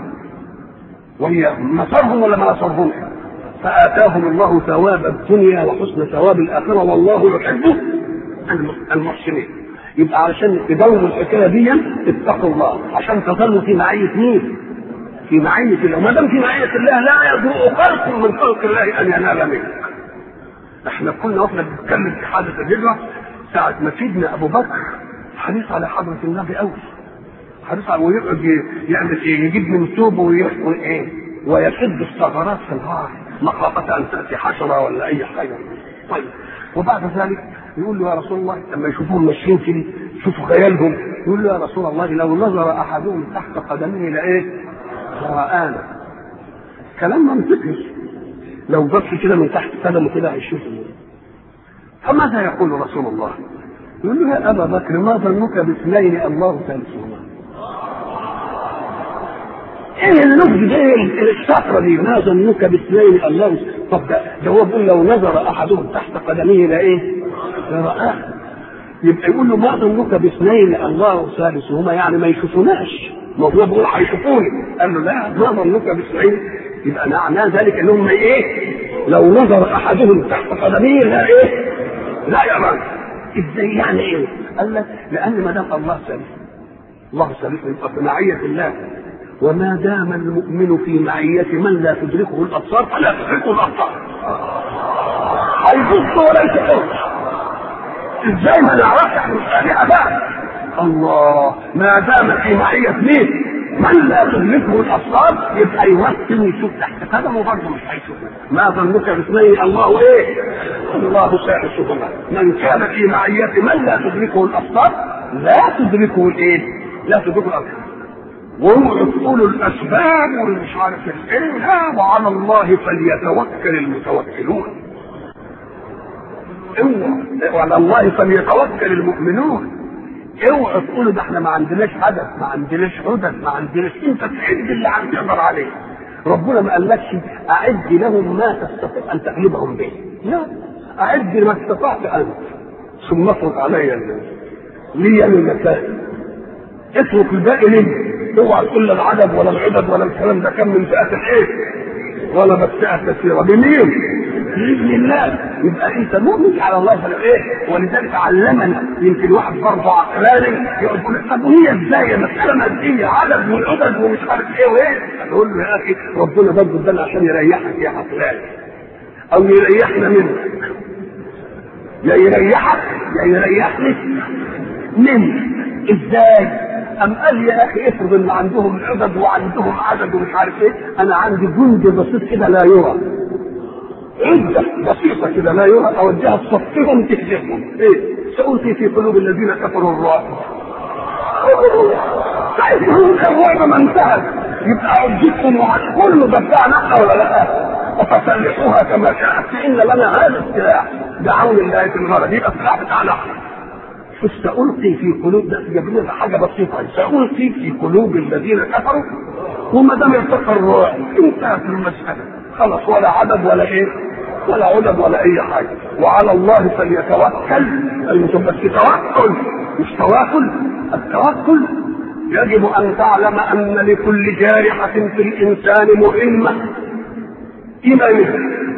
وهي نصرهم ولا ما نصرهم؟ فآتاهم الله ثواب الدنيا وحسن ثواب الآخرة والله يحب المحسنين. يبقى علشان تدوروا الحكاية دي اتقوا الله عشان تظلوا في معية مين؟ في معية الله. ما دام في معية الله لا يضرؤ خلق من خلق الله أن ينال منك. احنا كنا واحنا بنتكلم في حادث الهجرة ساعة ما سيدنا أبو بكر حريص على حضرة النبي أوي، حريص على ويقعد يعمل ايه؟ يجيب من ثوبه ويحكم ايه؟ ويشد الثغرات في الغار مخافة أن تأتي حشرة ولا أي حاجة. طيب وبعد ذلك يقول له يا رسول الله لما يشوفوهم ماشيين كده شوفوا خيالهم، يقول له يا رسول الله لو نظر أحدهم تحت قدمه لإيه؟ لرآنا. كلام منطقي، لو بص كده من تحت قدمه كده هيشوف. فماذا يقول رسول الله؟ يقول له يا أبا بكر ما ظنك باثنين الله ثالثهما؟ ايه اللفظ ايه الشفره دي؟ ما ظنك باثنين الله. طب ده, ده هو بيقول لو نظر احدهم تحت قدميه لايه؟ لرآه. يبقى يقول له ما ظنك باثنين الله ثالثهما، يعني ما يشوفوناش. ما هو بيقول هيشوفوني، قال له لا ما ظنك باثنين. يبقى معناه ذلك انهم ايه؟ لو نظر احدهم تحت قدميه لا ايه؟ لا يرى. ازاي يعني ايه؟ قال لك لان ما دام الله ثالث، الله ثالث يبقى في معيه الله. وما دام المؤمن في معية من لا تدركه الأبصار فلا تدركه الأبصار. هيبص ولا يشوف. ازاي ما نعرفش احنا الآلهة بقى؟ الله ما دام في معية مين؟ من لا تدركه الأبصار يبقى يوسم يشوف تحت قدمه برضه مش هيشوف. ما ظنك باثنين الله ايه؟ الله ثالثهما. من كان في معية من لا تدركه الأبصار لا تدركه الايه؟ لا تدركه الأبصار. وهم يقولوا الاسباب والمش عارف ايه، لا وعلى الله فليتوكل المتوكلون. اوعى وعلى الله فليتوكل المؤمنون. اوعى تقولوا ده احنا ما عندناش هدف، ما عندناش هدف، ما عندناش. انت تعد اللي عم تقدر عليه. ربنا ما قالكش اعد لهم ما تستطيع ان تغلبهم به، لا اعد ما استطعت انت ثم اترك علي لي المكان، اترك الباقي لي. اوعى تقول العدد ولا العدد ولا الكلام ده، كم من فئة ايه ولا بفئة كثيرة بمين؟ بإذن الله. يبقى انت مؤمن على الله فلا ايه. ولذلك علمنا يمكن واحد برضه عقلاني يقول طب هي ازاي مسألة مادية عدد والعدد ومش عارف ايه وايه. نقول له يا اخي ربنا برضه ادانا عشان يريحك يا عقلاني او يريحنا منك. يا يريحك يا يريحني منك. ازاي؟ أم قال يا أخي افرض إن عندهم العدد وعندهم عدد ومش عارف إيه، أنا عندي جند بسيط كده لا يرى، عدة بسيطة كده لا يرى، أوديها تصفهم تهزمهم. إيه؟ سألقي في قلوب الذين كفروا الرعب. تعيشون الرعب ما انتهت، يبقى عجبتم وكله ده بتاع نحن ولا لا؟ وتسلحوها كما شاءت، فإن لنا هذا السلاح بعون الله في الغرب، يبقى السلاح بتاعنا. فسألقي في قلوب، ده جاب لنا حاجة بسيطة، سألقي في قلوب الذين كفروا، وما دام يرتقى الرعب انتهت المسألة خلاص، ولا عدد ولا ايه ولا عدد ولا اي حاجة. وعلى الله فليتوكل المتوكل، توكل مش تواكل. التوكل يجب ان تعلم ان لكل جارحة في الانسان مهمة ايمانية.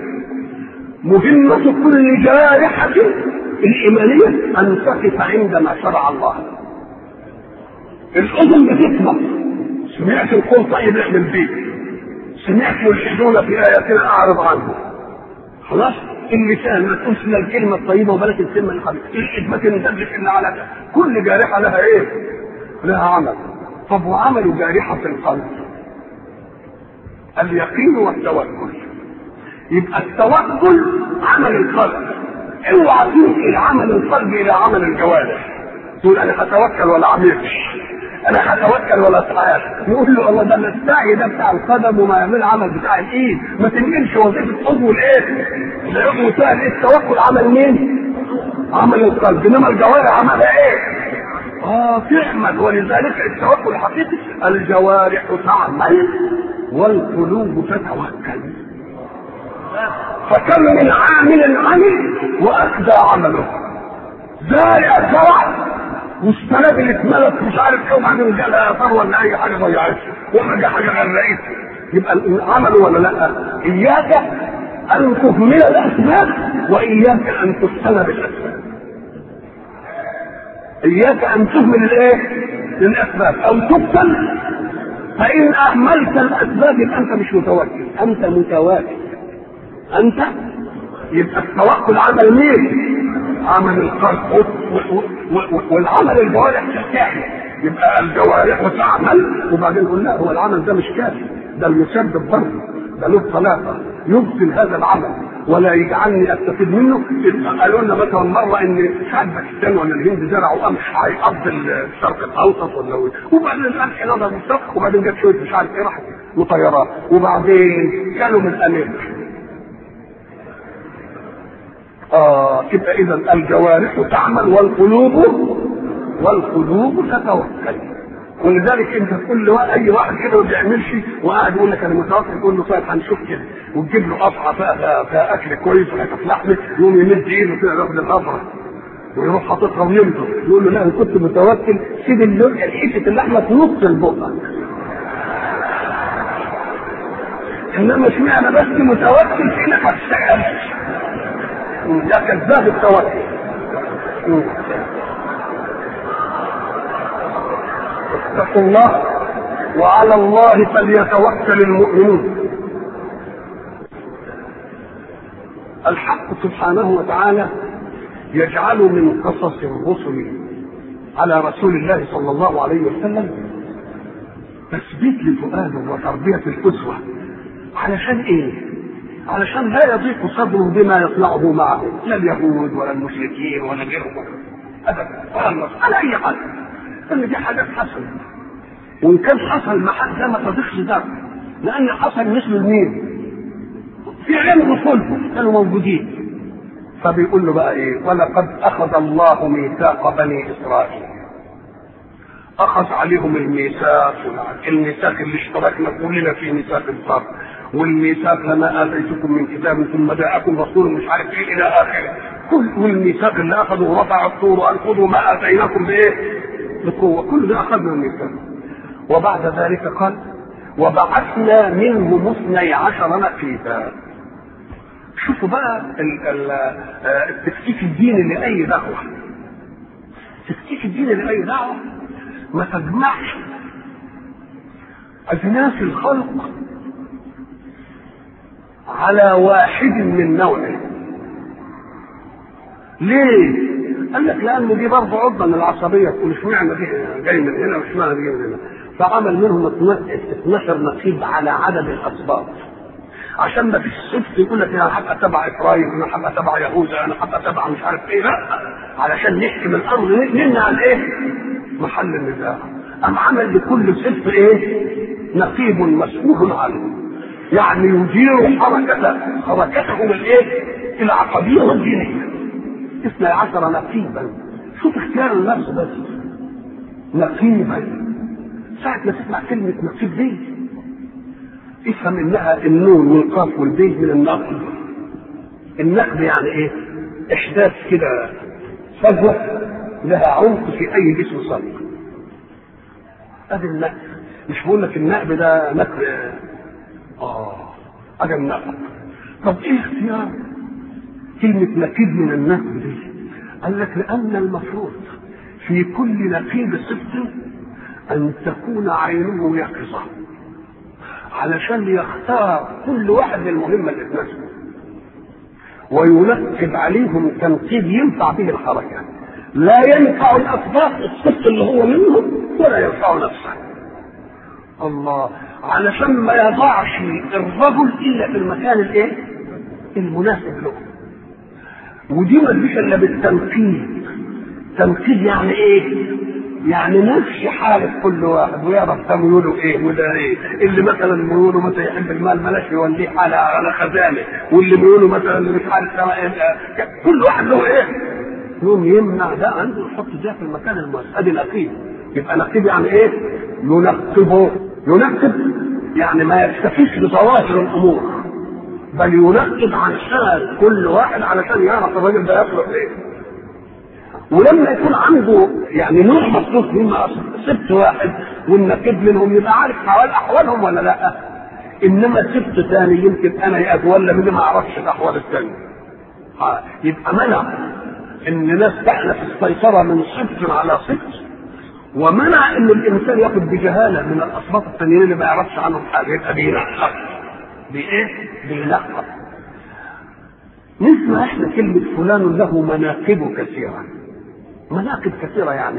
مهمة كل جارحة الايمانية ان تقف عندما شرع الله. الاذن بتسمع، سمعت القول طيب اعمل بيه، سمعت ملحدون في اياتنا اعرض عنه، خلاص. اللسان ما تقولش الا الكلمه الطيبه وبلاش الكلمه الخبيثه، الخدمه تندلش الا على كل جارحه لها ايه؟ لها عمل. طب وعمل جارحه في القلب اليقين والتوكل. يبقى التوكل عمل القلب، اوعى تنقل عمل القلب الى عمل الجوارح، تقول انا هتوكل ولا عملش، انا هتوكل ولا سعاش. يقول له الله ده السعي ده بتاع القدم وما يعمل عمل بتاع الايد، ما تنقلش وظيفه عضو الايه؟ العضو سهل. التوكل عمل مين؟ عمل القلب، انما الجوارح عملها ايه؟ اه تعمل. ولذلك التوكل الحقيقي الجوارح تعمل والقلوب تتوكل. فكم من عامل عمل واكدى عمله، زارع زرع والسنابل اتملت مش عارف ايه، وبعدين جالها اثار ولا اي حاجه ضيعتها وحاجه حاجه غرقتها، يبقى عملوا ولا لا؟ اياك ان تهمل الاسباب واياك ان تستنى بالاسباب. اياك ان تهمل الايه؟ الاسباب او تبتل، فان اهملت الاسباب يبقى انت مش متوكل، انت متواكل. انت يبقى التوكل عمل مين؟ عمل القلب، والعمل الجوارح تستحي. يبقى الجوارح تعمل، وبعدين نقول لا هو العمل ده مش كافي، ده المسبب برضه، ده له ثلاثه يبطل هذا العمل ولا يجعلني استفيد منه. قالوا لنا مثلا مره ان شعب باكستان ولا الهند زرعوا قمح هيقضي الشرق الاوسط ولا ايه، وبعدين القمح نضج الشرق، وبعدين جت شويه مش عارف ايه راحت وطيارات، وبعدين كانوا من امريكا. اه يبقى اذا الجوارح تعمل والقلوب والقلوب تتوكل. ولذلك انت تقول له اي واحد كده ما بيعملش وقاعد يقول لك انا متوكل، تقول له طيب هنشوف كده، وتجيب له قطعه فيها فيها اكل كويس وحته لحمه، يقوم يمد ايده كده ياخد القطعه ويروح حاططها ويمضغ، يقول له لا انا كنت متوكل، سيب اللون حته اللحمه في نص البقعه. انما اشمعنى بس متوكل في انك ما تشتغلش؟ ده كذاب التوكل. اتقوا الله وعلى الله فليتوكل المؤمنون. الحق سبحانه وتعالى يجعل من قصص الرسل على رسول الله صلى الله عليه وسلم تثبيت لفؤاده وتربية الأسوة. علشان ايه؟ علشان لا يضيق صدره بما يطلعه معه، لا اليهود ولا المشركين ولا غيرهم ابدا ولا النصارى على اي حال، ان دي حاجات حصلت، وان كان حصل مع حد ما تضيقش ذنب، لان حصل مثل المين في علم رسولهم كانوا موجودين. فبيقول له بقى ايه؟ ولقد اخذ الله ميثاق بني اسرائيل، اخذ عليهم الميثاق، الميثاق اللي اشتركنا كلنا في ميثاق الصبر، والميثاق لما اتيتكم من كتاب ثم جاءكم رسول مش عارف ايه الى اخره، كل والميثاق اللي اخذوا ورفع الطور وان خذوا ما اتيناكم بايه؟ بقوه، كل ده اخذنا الميثاق. وبعد ذلك قال وبعثنا منهم اثني عشر نقيبا. شوفوا بقى التكتيك الديني لاي دعوه، التكتيك الديني لاي دعوه ما تجمعش اجناس الخلق على واحد من نوعه. ليه؟ قال لك لانه دي برضه عضله من العصبيه، تقول اشمعنى دي جاي من هنا واشمعنى دي جاي من هنا، فعمل منهم اثناشر نقيب على عدد الاسباط، عشان ما فيش صفت يقول لك انا هبقى تبع اسرائيل، انا هبقى تبع يهوذا، انا هبقى تبع مش عارف ايه، لا، علشان نحكم الامر نمنع الايه؟ محل النزاع. أم عمل لكل سبط ايه؟ نقيب مسؤول عنه، يعني يدير حركة حركتهم الايه؟ العقدية والدينية. اثني عشر نقيبا، شوف اختيار النفس بس، نقيبا. ساعة ما تسمع كلمة نقيب دي افهم انها النون والقاف والبيه من النقب. النقب يعني ايه؟ احداث كده فجوة لها عمق في اي جسم صلب. ادي النقب. مش بقول لك النقب ده نقب اه ادي النقب. طب ايه اختيار كلمة نقيب من النقب دي؟ قال لك لان المفروض في كل نقيب صفت ان تكون عينه يقظة علشان يختار كل واحد المهمة اللي تناسبه وينقب عليهم تنقيب ينفع به الحركة، لا ينفع الأسباب الصفت اللي هو منهم ولا ينفع نفسه. الله، علشان ما يضعش الرجل إلا في المكان الايه؟ المناسب له. ودي ما تجيش الا بالتنقيب. تنقيب يعني ايه؟ يعني نفس حالة كل واحد ويعرف ده ميوله ايه وده ايه. اللي مثلا ميوله مثلا يحب المال ملاش يوليه حالة على خزانه، واللي ميوله مثلا اللي مش عارف كل واحد له ايه؟ يوم يمنع ده عنده يحط ده في المكان المناسب. ادي نقيب. يبقى نقيب يعني ايه؟ ينقبه. ينقب يعني ما يكتفيش بظواهر الامور، بل ينقب عن شأن كل واحد علشان يعرف الراجل ده يصلح ايه. ولما يكون عنده يعني نوع مخصوص مما سبت واحد والنقيب منهم يبقى عارف حوال احوالهم ولا لا. انما سبت ثاني يمكن انا اتولى مني ما اعرفش الاحوال الثانيه. يبقى منع ان ناس تحلف السيطره من سبت على سبت، ومنع ان الانسان ياخذ بجهاله من الاسباط الثانيين اللي ما يعرفش عنهم حاجه. يبقى بينقب. بايه؟ بينقب. نسمع احنا كلمه فلان له مناقب كثيره. مناقب كثيرة يعني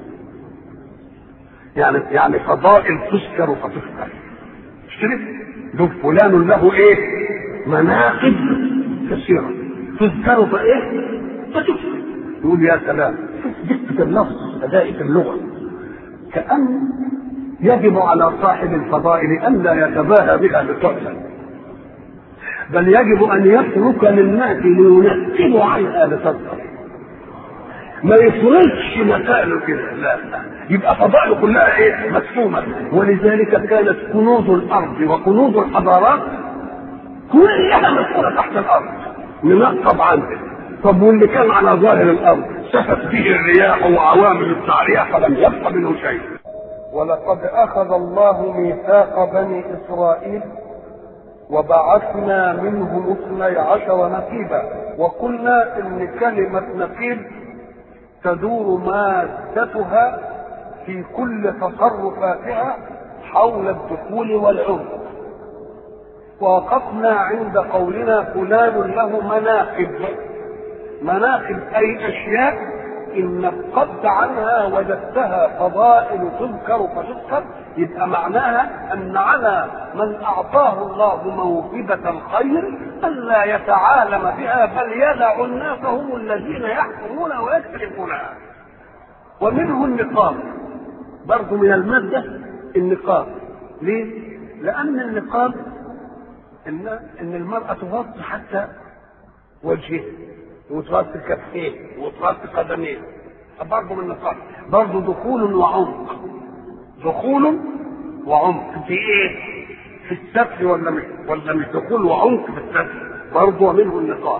يعني يعني فضائل تذكر فتذكر. اشترك له فلان له ايه؟ مناقب كثيرة تذكر فايه؟ فتذكر. يقول يا سلام، دقة اللفظ أداء اللغة. كأن يجب على صاحب الفضائل أن لا يتباهى بها لتعلم، بل يجب أن يترك للناس لينكبوا عنها لتذكر. ما يفرضش مسائله كده، لا لا، يبقى فضائله كلها ايه؟ مفهومه. ولذلك كانت كنوز الارض وكنوز الحضارات كلها مدفونه تحت الارض ننقب عنه. طب واللي كان على ظاهر الارض سفت فيه الرياح وعوامل التعرية فلم يبق منه شيء. ولقد اخذ الله ميثاق بني اسرائيل وبعثنا منهم اثني عشر نقيبا، وقلنا ان كلمه نقيب تدور مادتها في كل تصرفاتها حول الدخول والعمق. ووقفنا عند قولنا فلان له مناقب. مناقب اي اشياء ان نقبت عنها وجدتها فضائل تذكر فتذكر، يبقى معناها ان على من اعطاه الله موهبة الخير الا يتعالم بها، بل يدع الناس هم الذين يحكمون ويكتشفونها. ومنه النقاب، برضو من المادة النقاب. ليه؟ لان النقاب ان ان المرأة تغطي حتى وجهها وتغطي كفيه وتغطي قدميه، برضه من النقاب. برضه دخول وعمق. دخول وعمق في ايه؟ في الستر ولا مش ولا مش دخول وعمق في الستر؟ برضه منه النقاب.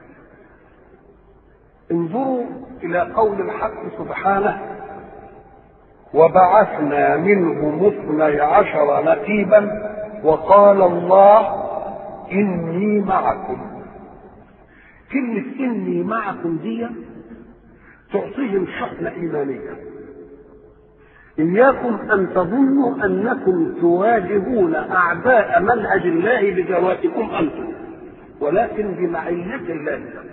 انظروا الى قول الحق سبحانه وبعثنا منهم اثني عشر نقيبا وقال الله اني معكم. كلمة إني معكم دي تعطيهم شحنة إيمانية. إياكم أن تظنوا أنكم تواجهون أعداء منهج الله بذواتكم أنتم، ولكن بمعية الله لكم.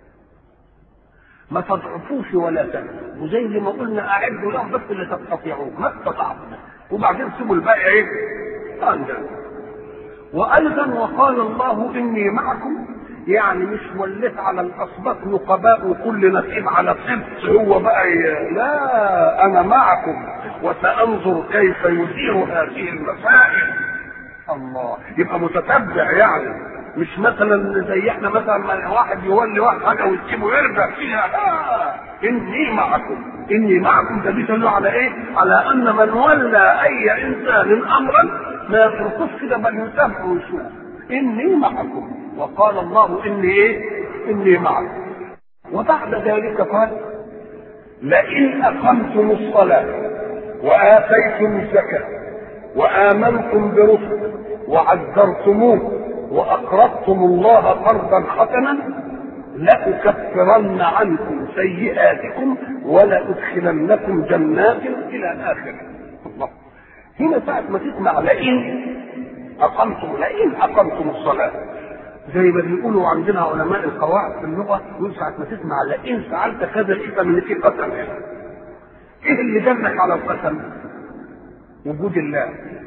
ما تضعفوش ولا تنسوا، وزي ما قلنا أعدوا لهم بس اللي تستطيعوه ما استطعتم، وبعدين سيبوا الباقي إيه؟ عندنا. وأيضا وقال الله إني معكم، يعني مش وليت على الاسباط نقباء وكل نقيب على سبت هو بقى لا، انا معكم وسأنظر كيف يدير هذه المسائل. الله، يبقى متتبع يعني، مش مثلا زي احنا مثلا ما واحد يولي واحد حاجه ويسيبه يرجع فيها. آه. اني معكم، اني معكم ده بيدل على ايه؟ على ان من ولى اي انسان امرا ما يتركوش كده بل يتابعه ويشوف. اني معكم، وقال الله اني ايه؟ اني معكم. وبعد ذلك قال لئن اقمتم الصلاه واتيتم الزكاه وامنتم برسل وعذرتموه واقرضتم الله قرضا حسنا لأكفرن عنكم سيئاتكم ولأدخلنكم جنات إلى آخره. الله، هنا ساعة ما تسمع لئن أقمتم، لئن أقمتم الصلاة، زي ما بيقولوا عندنا علماء القواعد في اللغة، يقول ساعة ما تسمع لئن فعلت كذا افهم إن في قسم. إيه اللي دلك على القسم؟ وجود الله،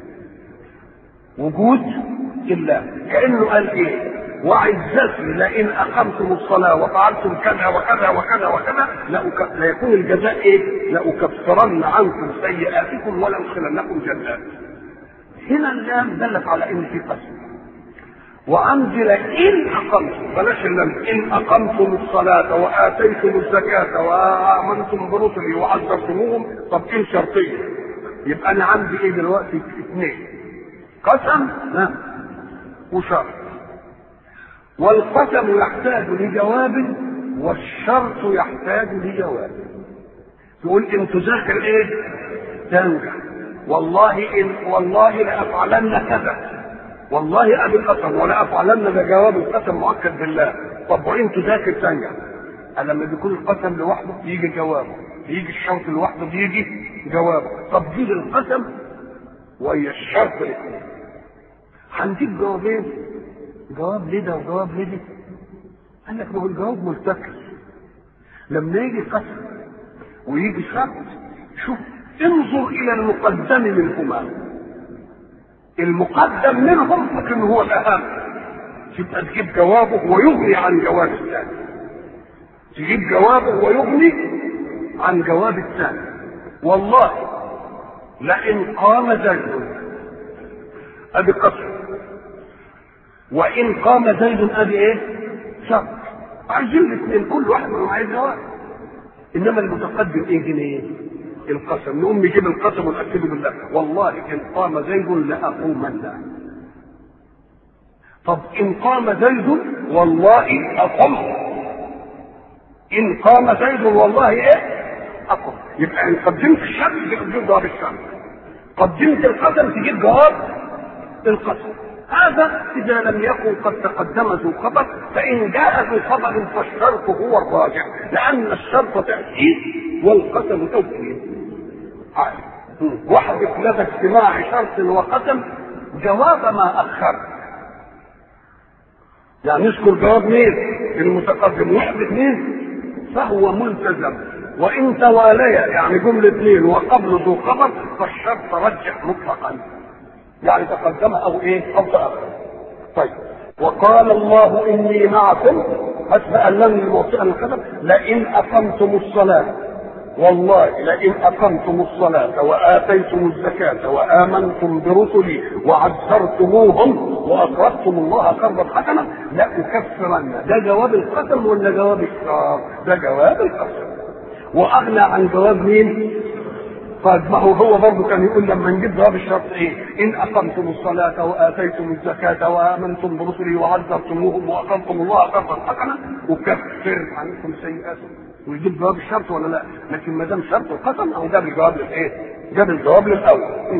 وجود الله. كأنه قال إيه؟ وعزتي لئن اقمتم الصلاه وفعلتم كذا وكذا وكذا وكذا ليكون الجزاء ايه؟ لاكفرن عنكم سيئاتكم ولادخلنكم جنات. هنا اللام دلت على ان في قسم. وعندي لئن اقمتم، بلاش اللام، ان اقمتم الصلاه واتيتم الزكاه وامنتم برسلي وعذرتموهم. طب ان شرطيه، يبقى انا عندي ايه دلوقتي؟ اثنين، قسم وشرط. والقسم يحتاج لجواب والشرط يحتاج لجواب. تقول ان تذاكر ايه؟ تنجح. والله ان والله لافعلن كذا، والله ابي القسم ولا افعلن، ده جواب القسم مؤكد بالله. طب وان تذاكر تنجح. لما بيكون القسم لوحده يجي جوابه، يجي الشرط لوحده يجي جوابه. طب جيب القسم وهي الشرط الاثنين، هنجيب جوابين، جواب لده وجواب لده. قال لك ما هو الجواب ملتقي. لما يجي قسم ويجي شرط، شوف انظر الى المقدم منهما. المقدم منهم لكن هو الاهم، تبقى تجيب جوابه ويغني عن جواب الثاني، تجيب جوابه ويغني عن جواب الثاني. والله لئن قام زيد ادي قسم، وان قام زيد ادي ايه؟ شرط. عايزين الاثنين، كل واحد منهم عايز جواب. انما المتقدم ايه؟ جنيه القسم. نقوم نجيب القسم ونأكده بالله، والله ان قام زيد لاقومن. طب ان قام زيد والله اقم، ان قام زيد والله ايه؟ اقم. يبقى ان قدمت الشرط تجيب جواب الشرط، قدمت القسم تجيب جواب القسم. هذا إذا لم يكن قد تقدم ذو خبر، فإن جاء ذو خبر فالشرط هو الراجع، لأن الشرط تأكيد والقسم توكيد. وحدث لدى اجتماع شرط وقسم جواب ما أخر، يعني يذكر جواب مين؟ المتقدم. وحدث مين؟ فهو ملتزم. وإن تواليا يعني جملة اثنين وقبل ذو خبر فالشرط رجح مطلقا، يعني تقدم او ايه؟ او تأخر. طيب، وقال الله اني معكم فاسألني الموطئ الخبر لئن اقمتم الصلاة، والله لئن اقمتم الصلاة واتيتم الزكاة وامنتم برسلي وعذرتموهم واقرضتم الله قرضا حسنا لاكفرن. ده جواب القسم ولا جواب الشرط؟ ده جواب القسم، واغنى عن جواب مين؟ طيب ما هو هو برضه كان يقول لما نجيب جواب الشرط ايه؟ ان اقمتم الصلاه واتيتم الزكاه وامنتم برسلي وعذرتموهم واقمتم الله قرضا حسنا اكفر عنكم سيئاتكم. ويجيب جواب الشرط ولا لا؟ لكن ما دام شرط القسم او جاب الجواب للايه؟ جاب الجواب للاول.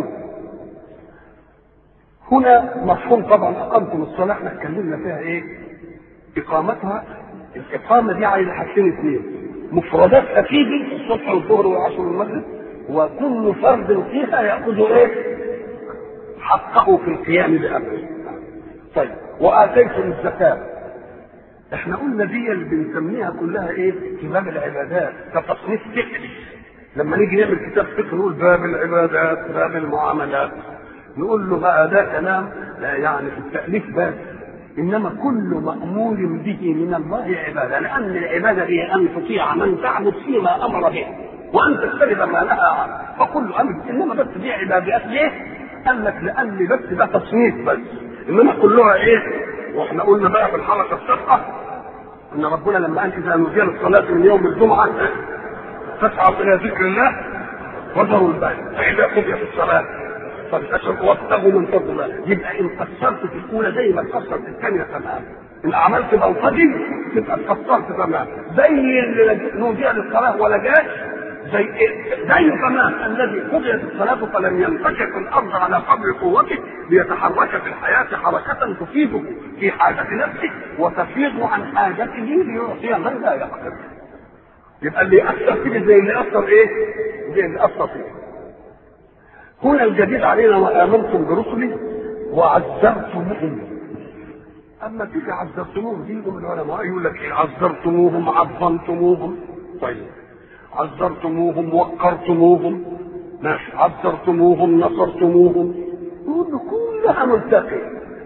هنا مفهوم طبعا اقمتم الصلاه احنا اتكلمنا فيها ايه؟ اقامتها. الاقامه دي عايزه حاجتين اثنين، مفردات تيجي الصبح والظهر والعصر والمغرب، وكل فرد فيها يأخذ ايه؟ حقه في القيام بأمره. طيب، وآتيتم الزكاة، احنا قلنا دي اللي بنسميها كلها ايه؟ في باب العبادات كتصنيف فكري. لما نيجي نعمل كتاب فكري نقول باب العبادات، باب المعاملات، نقول له بقى ده كلام يعني في التأليف بس، انما كل مأمور به من الله عبادة، لأن العبادة هي أن تطيع من تعبد فيما أمر به. وان تجتنب ما نهى عنه فكل امر. انما بس دي عبادات ليه؟ قال لك لان بس ده تصنيف بس، انما كلها ايه؟ واحنا قلنا بقى في الحلقه السابقه ان ربنا لما قال اذا نودي للصلاه من يوم الجمعه فاسعوا الى ذكر الله وذروا البيع فاذا قضيت الصلاه فابتغوا وابتغوا من فضل الله. يبقى ان قصرت في الاولى زي ما قصرت في الثانيه تمام، ان عملت بلطجي تبقى قصرت تمام، زي اللي نودي للصلاه ولا جاش زي ايه؟ زي تمام الذي قضيت الصلاه فلم ينفكك الارض على قدر قوته ليتحرك في الحياه حركه تفيده في حاجه نفسه وتفيض عن حاجته ليعطي من لا يقدر. يبقى اللي يأثر فيه زي اللي أثر ايه؟ زي اللي أثر فيه. هنا الجديد علينا وآمنتم برسلي وعزرتموهم. أما تيجي عزرتموهم دي يقول العلماء يقول لك ايه؟ عزرتموهم عظمتموهم. طيب عزرتموهم وقرتموهم ماشي، عزرتموهم نصرتموهم، يقول له كلها ملتقي.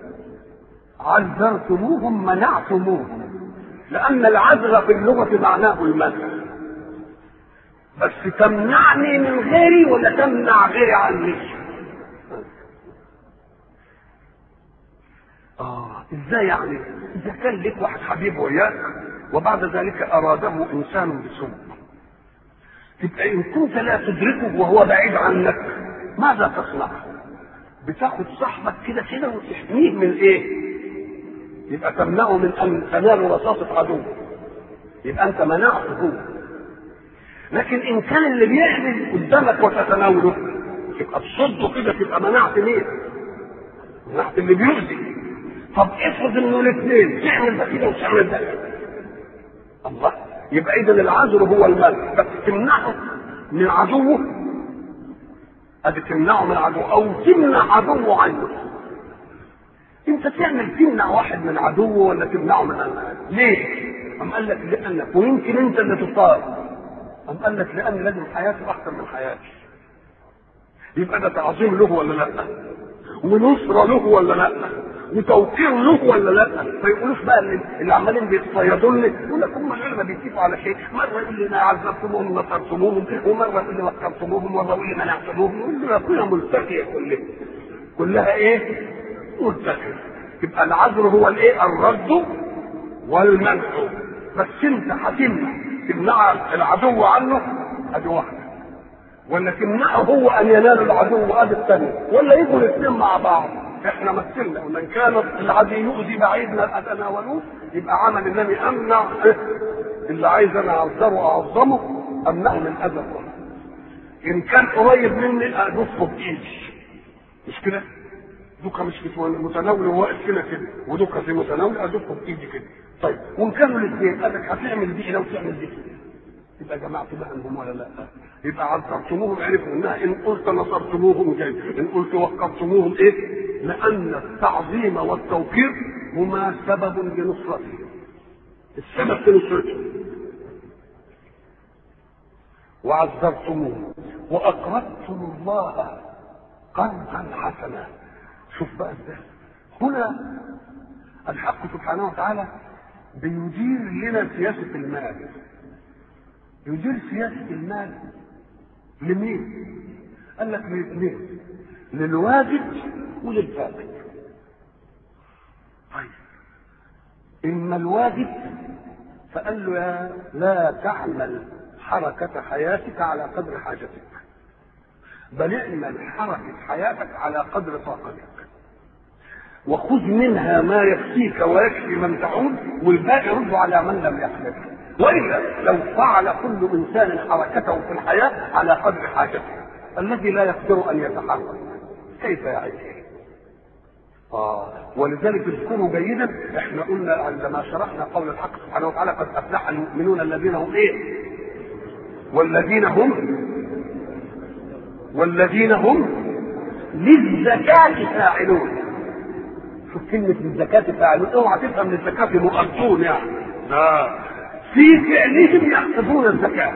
عزرتموهم منعتموهم، لأن العزل في اللغة معناه المنع. بس تمنعني من غيري ولا تمنع غيري عني؟ آه إزاي يعني؟ إذا كان لك واحد حبيب وياك وبعد ذلك أراده إنسان بسوء، تبقى إن كنت لا تدركه وهو بعيد عنك ماذا تصنع؟ بتاخد صاحبك كده كده وتحميه من إيه؟ يبقى تمنعه من ان تنال رصاصة عدو، يبقى انت منعته. لكن ان كان اللي بيحمل قدامك وتتناوله يبقى تصده كده، تبقى منعت مين؟ منعت اللي بيؤذي. طب افرض انه الاثنين تعمل ده كده وتعمل ده، الله، يبقى اذا العذر هو المنع، بس تمنعه من عدوه، ادي تمنعه من عدوه او تمنع عدوه عنه. انت تعمل تمنع واحد من عدوه ولا تمنعه من عدوه؟ ليه؟ أم قال لك لانك ويمكن انت اللي تطار. أم قال لك لان لازم حياته احسن من حياتي. يبقى ده تعظيم له ولا لا؟ ونصرة له ولا لا؟ وتوقير له ولا لا؟ ما يقولوش بقى اللي عمالين بيتصيدوا لي يقول لك هم العلماء بيتفقوا على شيء، مره يقول لنا عذبتموهم نصرتموهم، ومره يقول لي وقرتموهم، ومره يقول لي منعتموهم، يقول لي كلها ملتقيه كلها. كلها ايه؟ ملتقي. يبقى العذر هو الايه؟ الرد والمنع. بس انت هتمنع تمنع العدو عنه ادي واحده، ولا تمنعه هو ان ينال العدو ادي الثانيه، ولا يجوا الاثنين مع بعض. احنا مثلنا ومن كان العدو يؤذي بعيدنا اتناولوه، يبقى عمل انني امنع اللي عايز انا اعذره اعظمه، امنعه من اذى. ان كان قريب مني ادفه بايدي، مش كده؟ دوكا مش في متناول واقف كده كده، ودوكا في متناول ادوكا بايدي كده. طيب وان كانوا الاثنين قال لك هتعمل دي لو تعمل دي كده، يبقى جمعت بينهم ولا لا؟ يبقى عذرتموهم عرفوا انها ان قلت نصرتموهم جيد، ان قلت وقرتموهم ايه؟ لان التعظيم والتوقير هما سبب لنصرتهم. السبب في نصرتهم. وعذرتموهم واقرضتم الله قرضا حسنا. شوف بقى ازاي هنا الحق سبحانه وتعالى بيدير لنا سياسة المال. يدير سياسة المال لمين؟ قال لك للاثنين، للواجد وللفاقد. طيب اما الواجد فقال له يا لا تعمل حركة حياتك على قدر حاجتك، بل اعمل حركة حياتك على قدر طاقتك، وخذ منها ما يكفيك ويكفي من تعود، والباقي رد على من لم يحمل. والا لو فعل كل انسان حركته في الحياه على قدر حاجته، الذي لا يقدر ان يتحرك كيف يعيش؟ اه ولذلك اذكروا جيدا، احنا قلنا عندما شرحنا قول الحق سبحانه وتعالى قد افلح المؤمنون الذين هم ايه؟ والذين هم والذين هم للزكاة فاعلون. شوف كلمة للزكاة فاعلون، اوعى تفهم من الزكاة مؤدون يعني، لا، في فعلهم يقصدون الزكاة.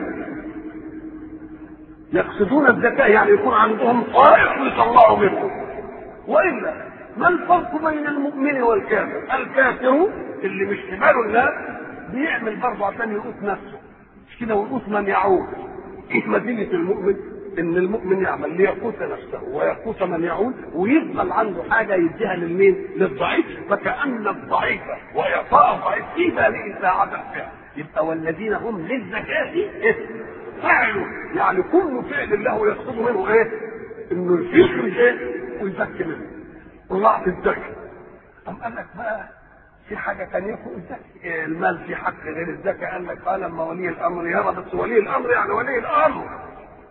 يقصدون الزكاة يعني يكون عندهم طائع ويطلعوا منه. وإلا ما الفرق بين المؤمن والكافر؟ الكافر اللي مش في باله الله بيعمل برضه عشان يقوت نفسه، مش كده، ويقوت من يعود. ايه مدينه المؤمن؟ ان المؤمن يعمل ليقوت نفسه ويقوت من يعول، ويفضل عنده حاجه يديها للمين؟ للضعيف. فكأن الضعيف واعطاء الضعيف في باله ساعة الفعل. يبقى والذين هم للزكاة إيه؟ فاعلوا، يعني كل فعل له يقصد منه ايه؟ انه يخرج ايه؟ ويزكي منه. وضعف الزكاة. أم قال لك بقى في حاجة تانية فوق الزكاة، المال في حق غير الزكاة. قال لك قال لما ولي الأمر يرى، بس ولي الأمر يعني ولي الأمر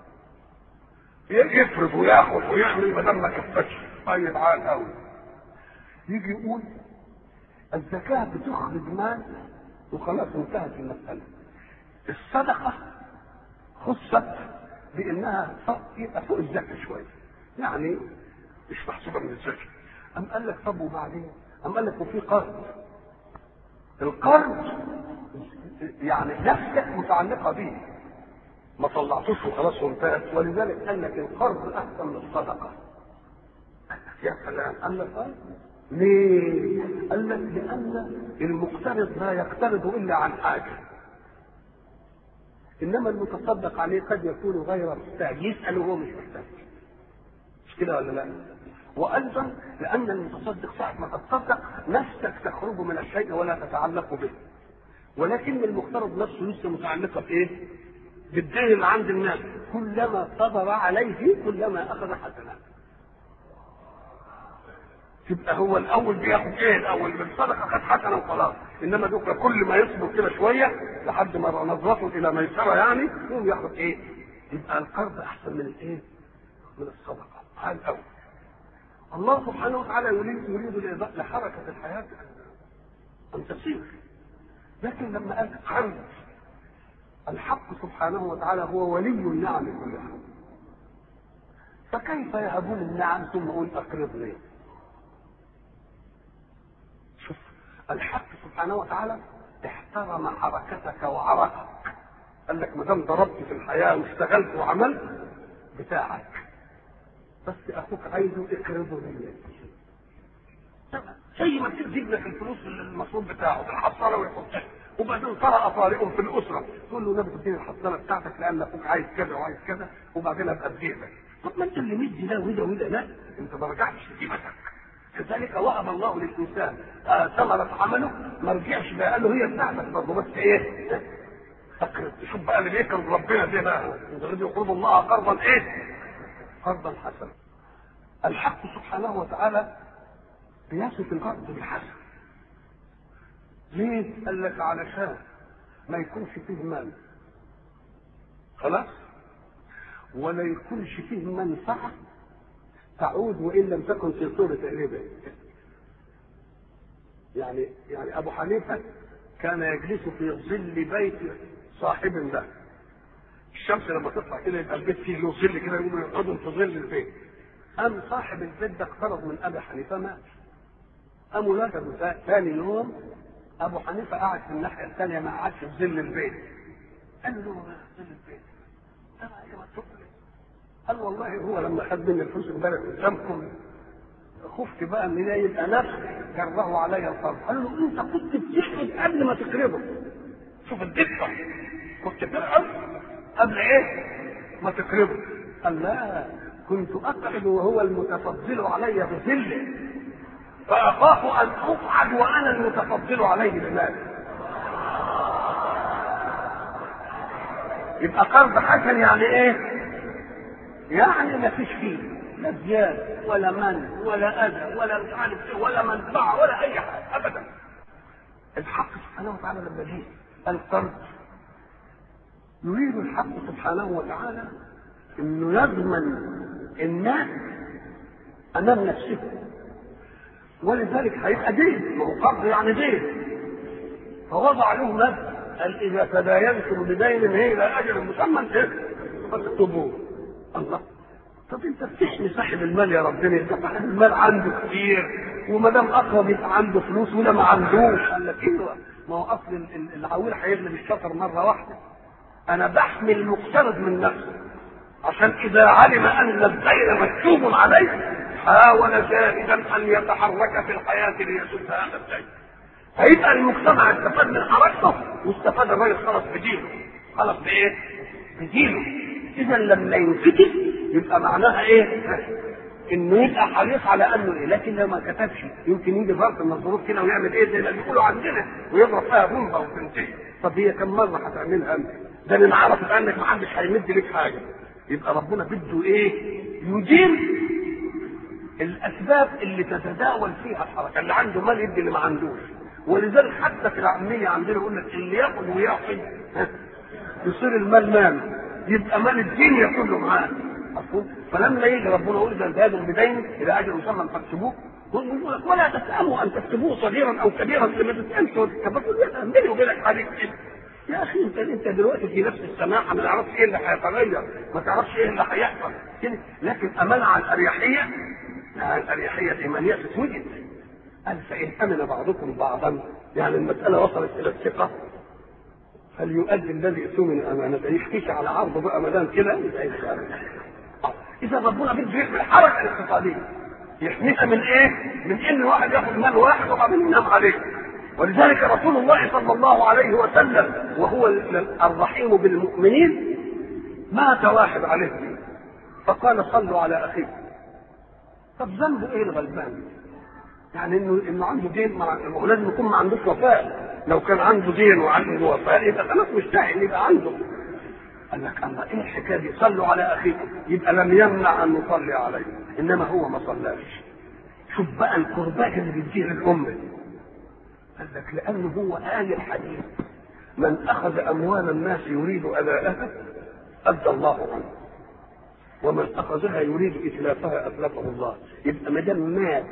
يفرض وياخذ ويعمل ما دام ما كفتش. طيب عال قوي. يجي يقول الزكاة بتخرج مال وخلاص انتهت المسألة. الصدقة خصت بأنها يبقى فوق الزكاة شوية، يعني مش محسوبة من الزكاة. أم قال لك طب وبعدين؟ أم قال لك وفي قرض. القرض يعني نفسك متعلقة به، ما طلعتوش وخلاص وانتهت. ولذلك قال لك القرض احسن من الصدقه. قال لك يا سلام. قال لك اه ليه؟ قال لك لان المقترض لا يقترض الا عن حاجه، انما المتصدق عليه قد يكون غير محتاج، يسال وهو مش محتاج. مش كده ولا لا؟ وايضا لان المتصدق ساعه ما تتصدق نفسك تخرج من الشيء ولا تتعلق به، ولكن المقترض نفسه لسه متعلقه بايه؟ بالدين اللي عند الناس. كلما صبر عليه كلما اخذ حسنات. تبقى هو الاول بياخد ايه؟ الاول بالصدقه خد حسنه وخلاص، انما دوك كل ما يصبر كده شويه لحد ما نظرته الى ميسره يعني يقوم ياخد ايه؟ يبقى القرض احسن من الايه؟ من الصدقه. هذا الاول. الله سبحانه وتعالى يريد يريد لحركه الحياه ان تسير، لكن لما قال قرض، الحق سبحانه وتعالى هو ولي النعم كلها، فكيف يهبون النعم ثم يقول اقرضني؟ شوف الحق سبحانه وتعالى احترم حركتك وعرقك. قال لك ما دام ضربت في الحياه واشتغلت وعملت بتاعك، بس اخوك عايزه اقرضه لي. زي ما بتجيب لك الفلوس المصروف بتاعه بالحصاله ويحطها، وبعدين طرأ طارئ في الاسره تقول له نبي تديني الحصاله بتاعتك لان اخوك عايز كذا وعايز كذا، وبعدين ابقى اديها. طب ما انت اللي مدي ده وده وده، لا انت ما رجعتش لقيمتك. كذلك وهب الله للانسان آه ثمره عمله، ما رجعش بقى قال له هي بتاعتك برضه، بس ايه؟ اقرض. شوف بقى اللي بيكرم ربنا زي بقى يريد يقرض الله قرضا ايه؟ قرضا حسنا. الحق سبحانه وتعالى بيصف القرض بالحسن. ليه؟ قال لك علشان ما يكونش فيه مال خلاص، ولا يكونش فيه منفعه تعود وان لم تكن في صوره الربا. يعني يعني ابو حنيفه كان يجلس في ظل بيت صاحب له. الشمس لما تطلع كده يبقى البيت فيه له ظل كده، يقوموا يقعدوا في ظل البيت. قام صاحب البيت ده اقترض من ابي حنيفه مات. قاموا ذاكروا ثاني يوم ابو حنيفه قاعد في الناحيه الثانيه ما قعدش في ظل البيت. قال له ظل البيت انا عايز اتوب. قال والله هو لما خد مني الفلوس امبارح قدامكم خفت بقى ان ده يبقى نفس جره عليا القرض. قال له انت كنت بتحرج قبل ما تقرضه. شوف الدقه، كنت بتقرض قبل ايه؟ ما تقرضه. قال لا، كنت اقعد وهو المتفضل علي بذله، فاخاف ان اقعد وانا المتفضل عليه بمال. يبقى قرض حسن يعني ايه؟ يعني ما فيش فيه لا زياده ولا من ولا اذى ولا مش عارف ايه ولا منفعه ولا اي حاجه ابدا. الحق سبحانه وتعالى لما جه القرض يريد الحق سبحانه وتعالى انه يضمن الناس امام نفسه، ولذلك هيبقى دين، ما هو قرض يعني دين. فوضع له مبدا قال اذا تداينتم بدين هي الى اجل مسمى فاكتبوه. الله، طب انت بتحمي صاحب المال يا ربنا، انت صاحب المال عنده كتير وما دام اقرب يبقى عنده فلوس ولا ما عندوش. قال لك ايوه، ما هو اصل العويل هيغلب الشطر مره واحده. انا بحمي المقترض من نفسه عشان اذا علم ان الدين مكتوب عليه حاول جاهدا ان يتحرك في الحياه ليسد هذا الدين. فيبقى المجتمع استفاد من حركته واستفاد الراجل خلاص بدينه. خلاص بايه؟ بدينه. اذا لما ينكتب يبقى معناها ايه؟ انه يبقى حريص على انه ايه، لكن لو ما كتبش يمكن يجي ظرف من الظروف كده ويعمل ايه زي ما بيقولوا عندنا ويضرب فيها بومبا وتنتهي. طب هي كم مره هتعملها انت؟ ده انا عرفت انك ما حدش هيمد لك حاجه. يبقى ربنا بده ايه؟ يدير الاسباب اللي تتداول فيها الحركه، اللي عنده مال يدي اللي ما عندوش. ولذلك حتى في العاميه عندنا يقول لك اللي ياخد ويعطي يصير المال مال، يبقى مال الدنيا كله معاه. فلما يجي ربنا يقول ده زادوا بدين الى اجل مسمى فاكتبوه، ولا تسالوا ان تكتبوه صغيرا او كبيرا، لما تسالش تقول يا بيني وبينك عليك كده. يا اخي انت انت دلوقتي في نفس السماحه، ما تعرفش ايه اللي هيتغير، ما تعرفش ايه اللي هيحصل كده، لكن امل على الاريحيه. الاريحيه الايمانيه تتوجد. قال فان امن بعضكم بعضا، يعني المساله وصلت الى الثقه فليؤدي الذي اؤتمن امانته، يحكيش على عرضه بقى ما دام كده. اذا ربنا بده يحمي الحركه الاقتصاديه، يحميها من ايه؟ من ان الواحد ياخذ مال واحد وبعدين ينام عليه. ولذلك رسول الله صلى الله عليه وسلم وهو الرحيم بالمؤمنين مات واحد عليه دين فقال صلوا على اخيه. طب ذنبه ايه الغلبان؟ يعني انه انه عنده دين، مع لازم يكون ما عندوش وفاء. لو كان عنده دين وعنده وفاء يبقى خلاص مستحيل يبقى عنده. قال لك الله ايه الحكايه دي؟ صلوا على اخيكم، يبقى لم يمنع ان نصلي عليه، انما هو ما صلاش. شوف بقى القربات اللي بتجيه الامه. قال لك لانه هو آل الحديث من اخذ اموال الناس يريد اداءها ادى الله عنه، ومن اخذها يريد اتلافها اتلفه الله. يبقى ما دام مات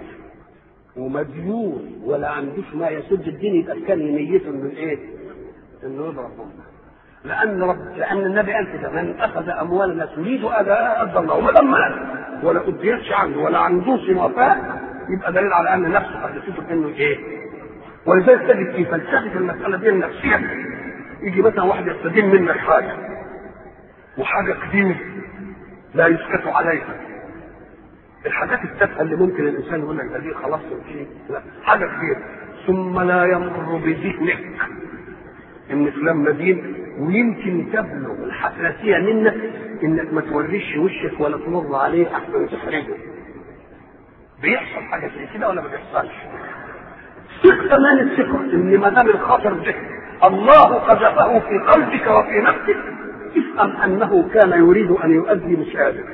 ومديون ولا عندوش ما يسد الدين يبقى كان نيته انه ايه؟ انه يضرب الله. لان رب لان النبي قال كده من اخذ اموال الناس يريد اداءها ادى الله، وما دام مات ولا اديتش عنه ولا عندوش وفاء يبقى دليل على ان نفسه حدثته انه ايه؟ ولذلك تجد في فلسفه المساله دي النفسيه يجي مثلا واحد يستدين منك حاجه وحاجه كبيره لا يسكت عليها. الحاجات التافهه اللي ممكن الانسان يقول لك دي خلاص تمشي، لا حاجه كبيره ثم لا يمر بذهنك ان فلان مدين، ويمكن تبلغ الحساسيه منك انك ما توريش وشك ولا تمر عليه احسن تحرجه. بيحصل حاجه زي كده ولا ما بيحصلش؟ ثق تمام الثقه ان ما دام الخطر ده الله قذفه في قلبك وفي نفسك افهم انه كان يريد ان يؤدي مش قادر.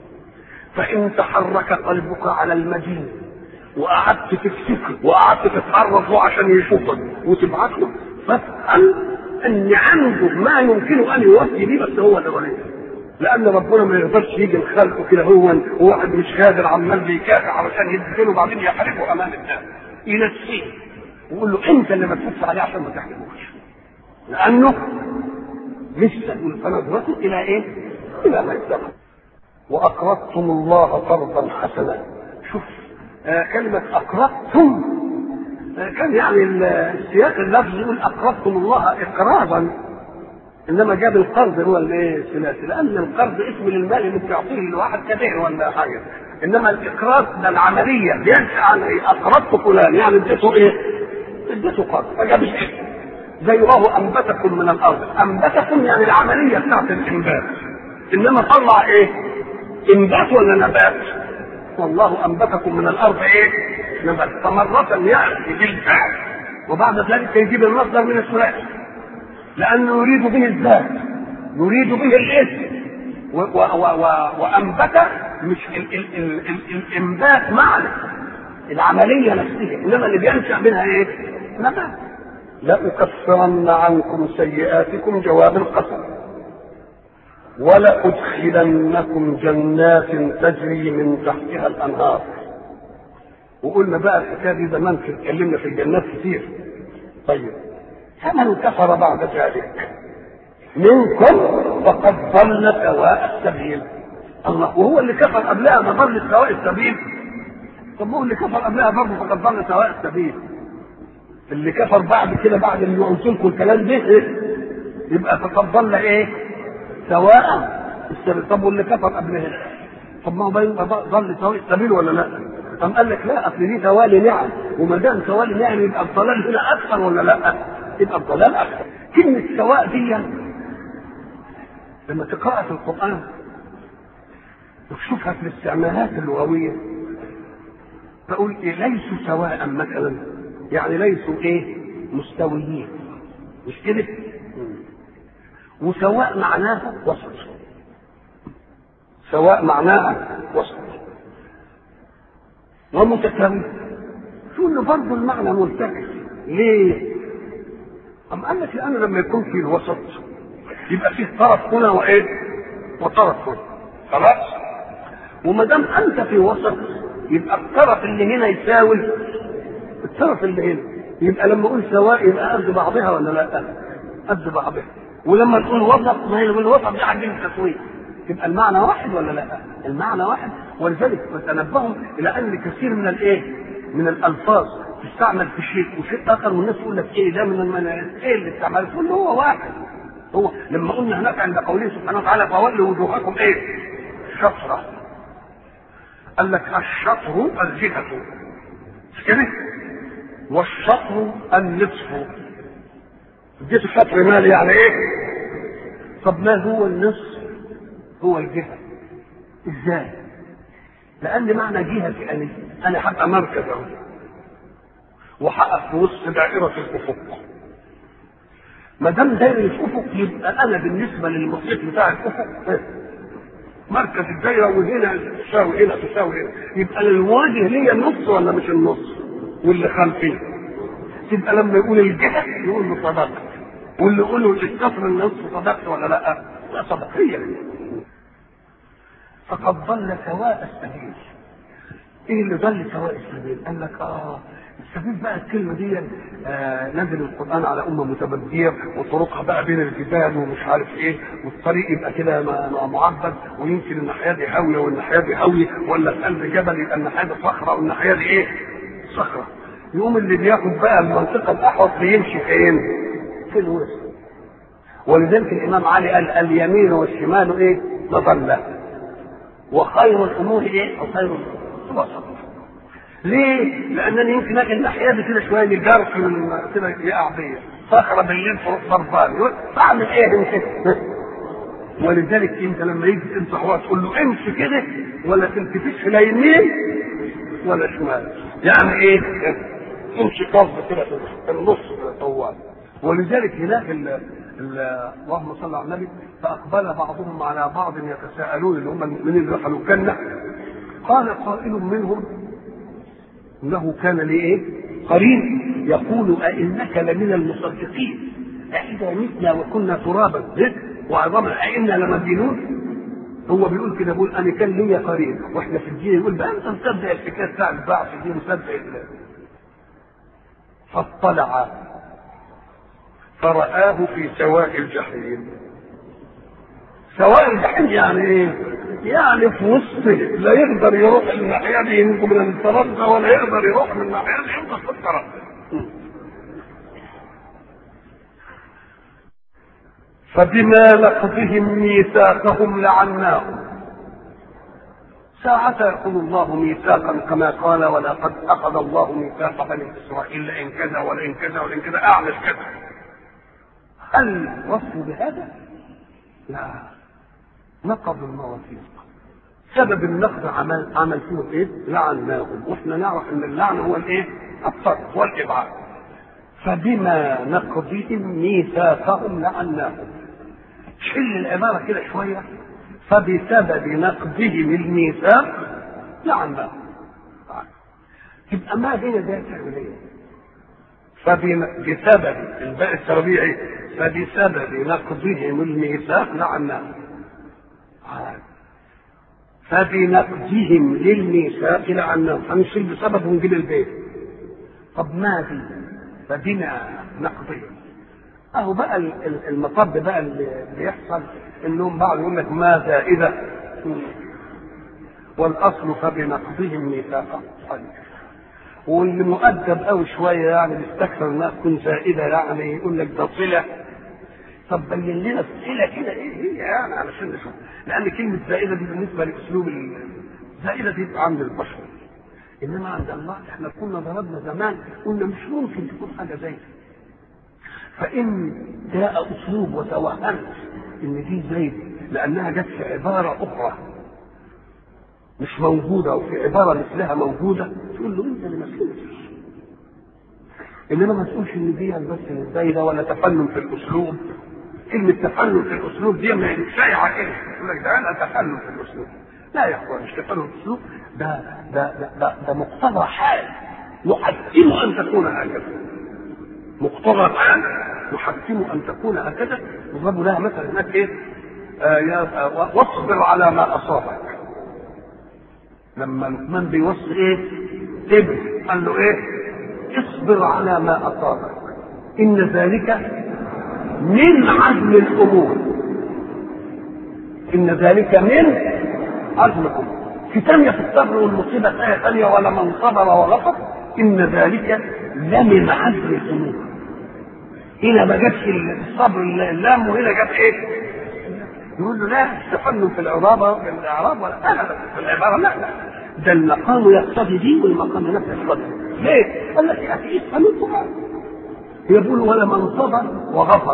فان تحرك قلبك على المدين وقعدت تفتكر وقعدت تتعرض له عشان يشوفك وتبعت له، فافهم ان عنده ما يمكن ان يوفي به، بس هو اللي وليه. لان ربنا ما يقدرش يجي لخلقه كده هو وواحد مش قادر عمال بيكافح علشان يديله وبعدين يحرقه امام الناس ينسيه ويقول له انت اللي ما تفوتش عليه عشان ما تحرقوش، لانه لسه فنظرته الى ايه؟ الى ما يتقى. واقرضتم الله قرضا حسنا. شوف آه كلمه اقرضتم آه كان يعني السياق اللفظ يقول اقرضتم الله اقراضا، انما جاب القرض هو الايه؟ الثلاثي، لان القرض اسم للمال اللي بتعطيه لواحد كبير ولا حاجه، انما الاقراض ده العمليه بينشا عن ايه؟ اقرضت فلان يعني اديته ايه؟ اديته قرض فجاب اسم. زي الله انبتكم من الارض، انبتكم يعني العمليه بتاعت الانبات، انما طلع ايه؟ انبات ولا نبات؟ والله انبتكم من الارض ايه؟ نبات. فمره ياتي بالفعل وبعد ذلك يجيب المصدر من الثلاثي، لانه يريد به الذات، يريد به الاسم. وانبت مش ال ال ال ال الانبات معنى العمليه نفسها، انما اللي بينشا منها ايه؟ نبات. لأكفرن عنكم سيئاتكم جواب القسم ولأدخلنكم جنات تجري من تحتها الأنهار. وقلنا بقى الحكايه دي زمان في اتكلمنا في الجنات كتير. طيب فمن كفر بعد ذلك منكم فقد ضل سواء السبيل. الله، وهو اللي كفر قبلها ما ضل سواء السبيل؟ طب هو اللي كفر قبلها برضه فقد ضل سواء السبيل. اللي كفر بعد كده بعد اللي قلت لكم الكلام ده يبقى فقد ضل ايه؟ سواء السبيل. طب واللي كفر قبلها طب ما هو ضل سواء السبيل ولا لا؟ قام قال لك لا، اصل دي توالي نعم، وما دام توالي نعم يبقى الضلال هنا اكثر ولا لا؟ يبقى الضلال اكثر. كلمه سواء دي لما تقرأ في القرآن وتشوفها في الاستعمالات اللغوية تقول إيه؟ ليسوا سواء مثلا، يعني ليسوا ايه؟ مستويين، مش كده؟ وسواء معناها وسط، سواء معناها وسط. ومتساوي تقول له برضه المعنى مرتكز. ليه؟ أم قال لك لأن لما يكون في الوسط يبقى فيه طرف هنا وايه؟ وطرف هنا، خلاص؟ وما دام أنت في وسط يبقى الطرف اللي هنا يساوي الطرف اللي هنا، يبقى لما اقول سواء يبقى قد بعضها ولا لا؟ قد بعضها. ولما تقول وسط ما هي الوسط دي عندنا التسويه، يبقى المعنى واحد ولا لا؟ المعنى واحد. ولذلك تنبهوا الى ان كثير من الايه؟ من الالفاظ تستعمل في شيء وشيء اخر، والناس تقول لك ايه ده من المن... ايه اللي استعمل؟ تقول له هو واحد. هو لما قلنا هناك عند قوله سبحانه وتعالى فولوا وجوهكم ايه؟ شطره. قال لك الشطر الجهه، مش كده؟ والشطر النصف. جيت الشطر مال يعني ايه؟ طب ما هو النصف؟ هو الجهه. ازاي؟ لان معنى جهه انا انا هبقى مركز اهو وحقق في وسط دائره الافق. ما دام دايره الافق يبقى انا بالنسبه للمحيط بتاع الافق مركز الدايره، وهنا تساوي هنا تساوي هنا، يبقى المواجه ليا النص ولا مش النص؟ واللي خلفيه تبقى لما يقول الجهه يقول له صدقت، واللي يقول له الكسر النص صدقت ولا لا؟ لا صدق. هي فقد ضل سواء السبيل. ايه اللي ضل سواء السبيل؟ قال لك اه السبيل بقى الكلمه دي آه نزل القران على امه متبديه وطرقها بقى بين الجبال ومش عارف ايه، والطريق يبقى كده معبد، ويمكن الناحيه دي هاويه والناحيه دي هاويه، ولا في قلب جبل يبقى الناحيه دي صخره والناحيه دي ايه؟ صخره. يقوم اللي بياخد بقى المنطقه الاحوط بيمشي فين؟ في الوسط. ولذلك الامام علي قال اليمين والشمال ايه؟ مضله، وخير الامور ايه؟ وخير الوسط. ليه؟ لانني يمكن اجي الناحيه دي كده شويه جرف من كده يقع بيا صخره بالليل فوق ضربان، اعمل ايه انت؟ ولذلك انت لما يجي تنصح واحد تقول له امشي كده ولا تلتفتش لا يمين ولا شمال، يعني ايه؟ امشي قصد كده في النص طوال. ولذلك هناك ال اللهم صل على النبي فاقبل بعضهم على بعض يتساءلون اللي هم المؤمنين اللي دخلوا الجنه، قال قائل منهم انه كان لي ايه؟ قرين يقول أئنك لمن المصدقين أإذا متنا وكنا ترابا وعظاما أئنا لمدينون. هو بيقول كده، بيقول انا كان لي قرين، واحنا في الدين يقول بقى انت مصدق الحكايه بتاع البعث دي، مصدق الله. فاطلع فرآه في سواء الجحيم. سواء الجحيم يعني ايه؟ يعني في وسطه، لا يقدر يروح الناحيه دي ينجو من الطرف ولا يقدر يروح من الناحيه دي ينجو في الطرف. فبما نقضهم ميثاقهم لعناهم. ساعة يقول الله ميثاقا كما قال ولقد أخذ الله ميثاق بني إسرائيل لئن كذا ولئن كذا ولئن كذا أعمل كذا. هل وصفوا بهذا؟ لا، نقضوا المواثيق. سبب النقض عمل عمل فيه ايه؟ لعناهم، واحنا نعرف ان اللعن هو الايه؟ الطرد والابعاد. فبما نقضهم ميثاقهم لعناهم. شيل العباره كده شويه، فبسبب نقضهم الميثاق لعناهم. تبقى ما هي ده تعمليه؟ فبسبب الباء التربيعي، فبسبب نقضهم الميثاق لعناهم. فبنقضهم للميثاق لعناهم، هنشيل بسبب ونجيب البيت. طب ما في فبنا نقضهم، اهو بقى المطب بقى اللي بيحصل انهم بعض يقول لك ما زائده، والاصل فبنقضهم ميثاقا. واللي مؤدب قوي شويه يعني بيستكثر انها تكون زائده، يعني يقول لك ده صله. طب بين لنا الصله كده ايه هي يعني علشان نشوف، لان كلمه زائده دي بالنسبه لاسلوب الزائده دي عند البشر، انما عند الله احنا كنا ضربنا زمان قلنا مش ممكن تكون حاجه زي كده. فان جاء اسلوب وتوهمت ان دي زايده لانها جت في عباره اخرى مش موجوده، وفي عباره مثلها موجوده، تقول له انت اللي ما فهمتش. انما ما تقولش ان دي بس زايده ولا تفنن في الاسلوب. كلمه تفنن في الاسلوب دي مش شائعه كده، يقول لك ده انا تفنن في الاسلوب. لا يا اخوان، مش تفنن في الاسلوب، ده ده ده ده, ده مقتضى حال يحتم ان تكون هكذا. مقتضى حال يحتم ان تكون هكذا. يضرب لها مثلا هناك ايه؟ آه يا آه واصبر على ما اصابك. لما لقمان بيوصي ايه؟ ابن قال له ايه؟ اصبر على ما اصابك ان ذلك من عزم الامور. ان ذلك من عزم الامور. في ثانيه في الصبر والمصيبه ايه ثانيه، ولا من صبر وغفر ان ذلك لمن عزم الامور. هنا ما جابش الصبر اللام، وهنا جاب ايه؟ يقول له لا تفنن في العرابه في الاعراب ولا لا لا في العباره لا لا، ده المقام يقتضي دي والمقام نفسه يقتضي. ليه؟ قال لك يا اخي افهموا. يقول ولا من صبر وغفر.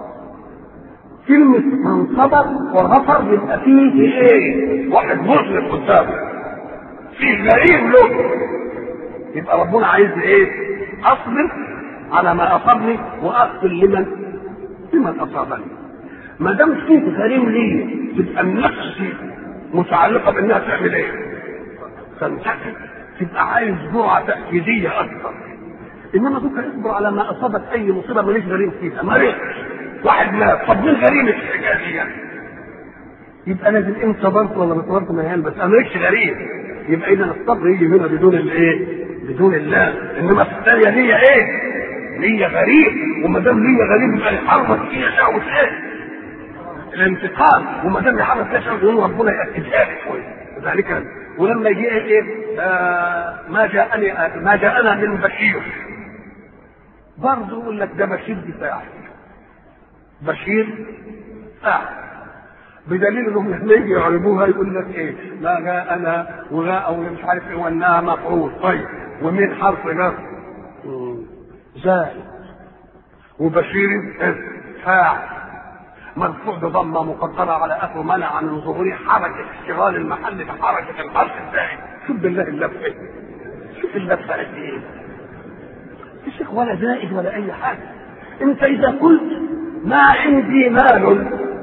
كلمة من صبر وغفر يبقى فيه ايه؟ واحد مذنب قدامه، فيه غريب له، يبقى ربنا عايز ايه؟ اصبر على ما اصابني واغفر لمن لمن اصابني. ما دام فيه غريب ليه تبقى النفس متعلقة بانها تعمل ايه؟ تنتهي، تبقى عايز جرعة تأكيدية اكثر. انما دوك اصبر على ما اصابك اي مصيبه ماليش غريم فيها، مريض واحد مات، طب مين غريم الحكايه دي؟ يبقى لازم انت صبرت ولا ما صبرت ما هي بس انا ماليش غريم. يبقى اذا الصبر يجي هنا بدون الايه؟ بدون الله. انما في الثانيه ليا ايه؟ ليا غريم، وما دام ليا غريم يبقى يحرك فيها شهوه ايه؟ الانتقام. وما دام يحرك فيها شهوه ربنا ياكدها لي كويس ذلك. ولما يجي ايه؟ آه ما جاءني ما جاءنا من بشير، برضه يقول لك ده بشير دفاع. بشير فاعل، بدليل انهم لما يجي يعربوها يقول لك ايه؟ ما جاءنا وغاء او مش عارف ايه وانها مفعول. طيب ومين حرف جر؟ زائد. وبشير فاعل مرفوع بضمه مقدره على اخره منع من ظهوره حركه اشتغال المحل بحركه الحرف الزائد. شوف بالله اللفه، شوف اللفه قد ايه يا شيخ، ولا زائد ولا اي حاجه. انت اذا قلت ما عندي مال،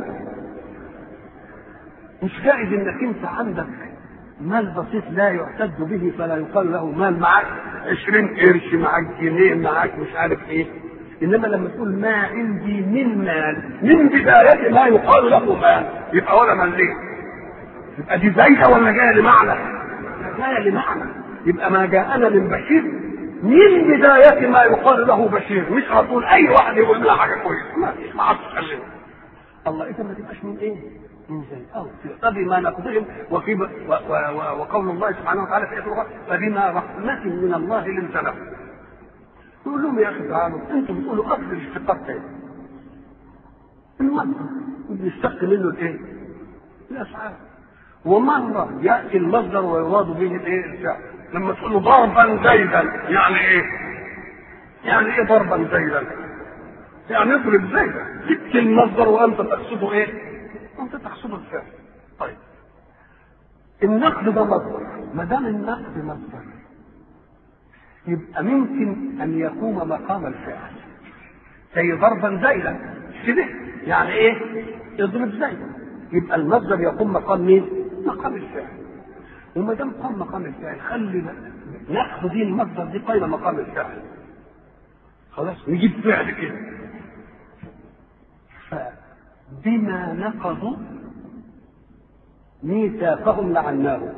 مش جائز انك انت عندك مال بسيط لا يعتد به فلا يقال له مال. معاك عشرين قرش، معاك جنيه، معاك مش عارف ايه. انما لما تقول ما عندي من مال من بداية ما يقال له مال، يبقى ولا مال ليه؟ يبقى دي زايدة ولا جاية لمعنى؟ جاية لمعنى. يبقى ما جاءنا من بشير من بداية ما يقال له بشير، مش هتقول اي واحد يقول لنا حاجة كويسة، ما فيش، ما عادش تكلمه. الله اذا ما تبقاش من ايه؟ من زي او تقتضي ما نقضهم. وفي و و و وقول الله سبحانه وتعالى في اخر فبما رحمة من الله لنت لهم. يقول لهم يا اخي تعالوا انتم بتقولوا اصل الاشتقاق ايه؟ المصدر بنشتق منه الايه؟ الافعال. ومره ياتي المصدر ويراد به الايه؟ الفعل. لما تقول له ضربا زيدا يعني ايه؟ يعني ايه ضربا زيدا؟ يعني اضرب زيدا. جبت المصدر وانت تقصده ايه؟ انت تقصده الفعل. طيب النقد ده مصدر، ما دام النقد مصدر يبقى ممكن ان يقوم مقام الفعل زي ضربا زيدا كده. يعني ايه؟ اضرب زيدا. يبقى المصدر يقوم مقام مين؟ مقام الفعل. وما دام قام مقام الفعل خلي ناخذ دي المصدر دي قايمه مقام الفعل. خلاص نجيب فعل كده. فبما نقضوا ميثاقهم لعناه.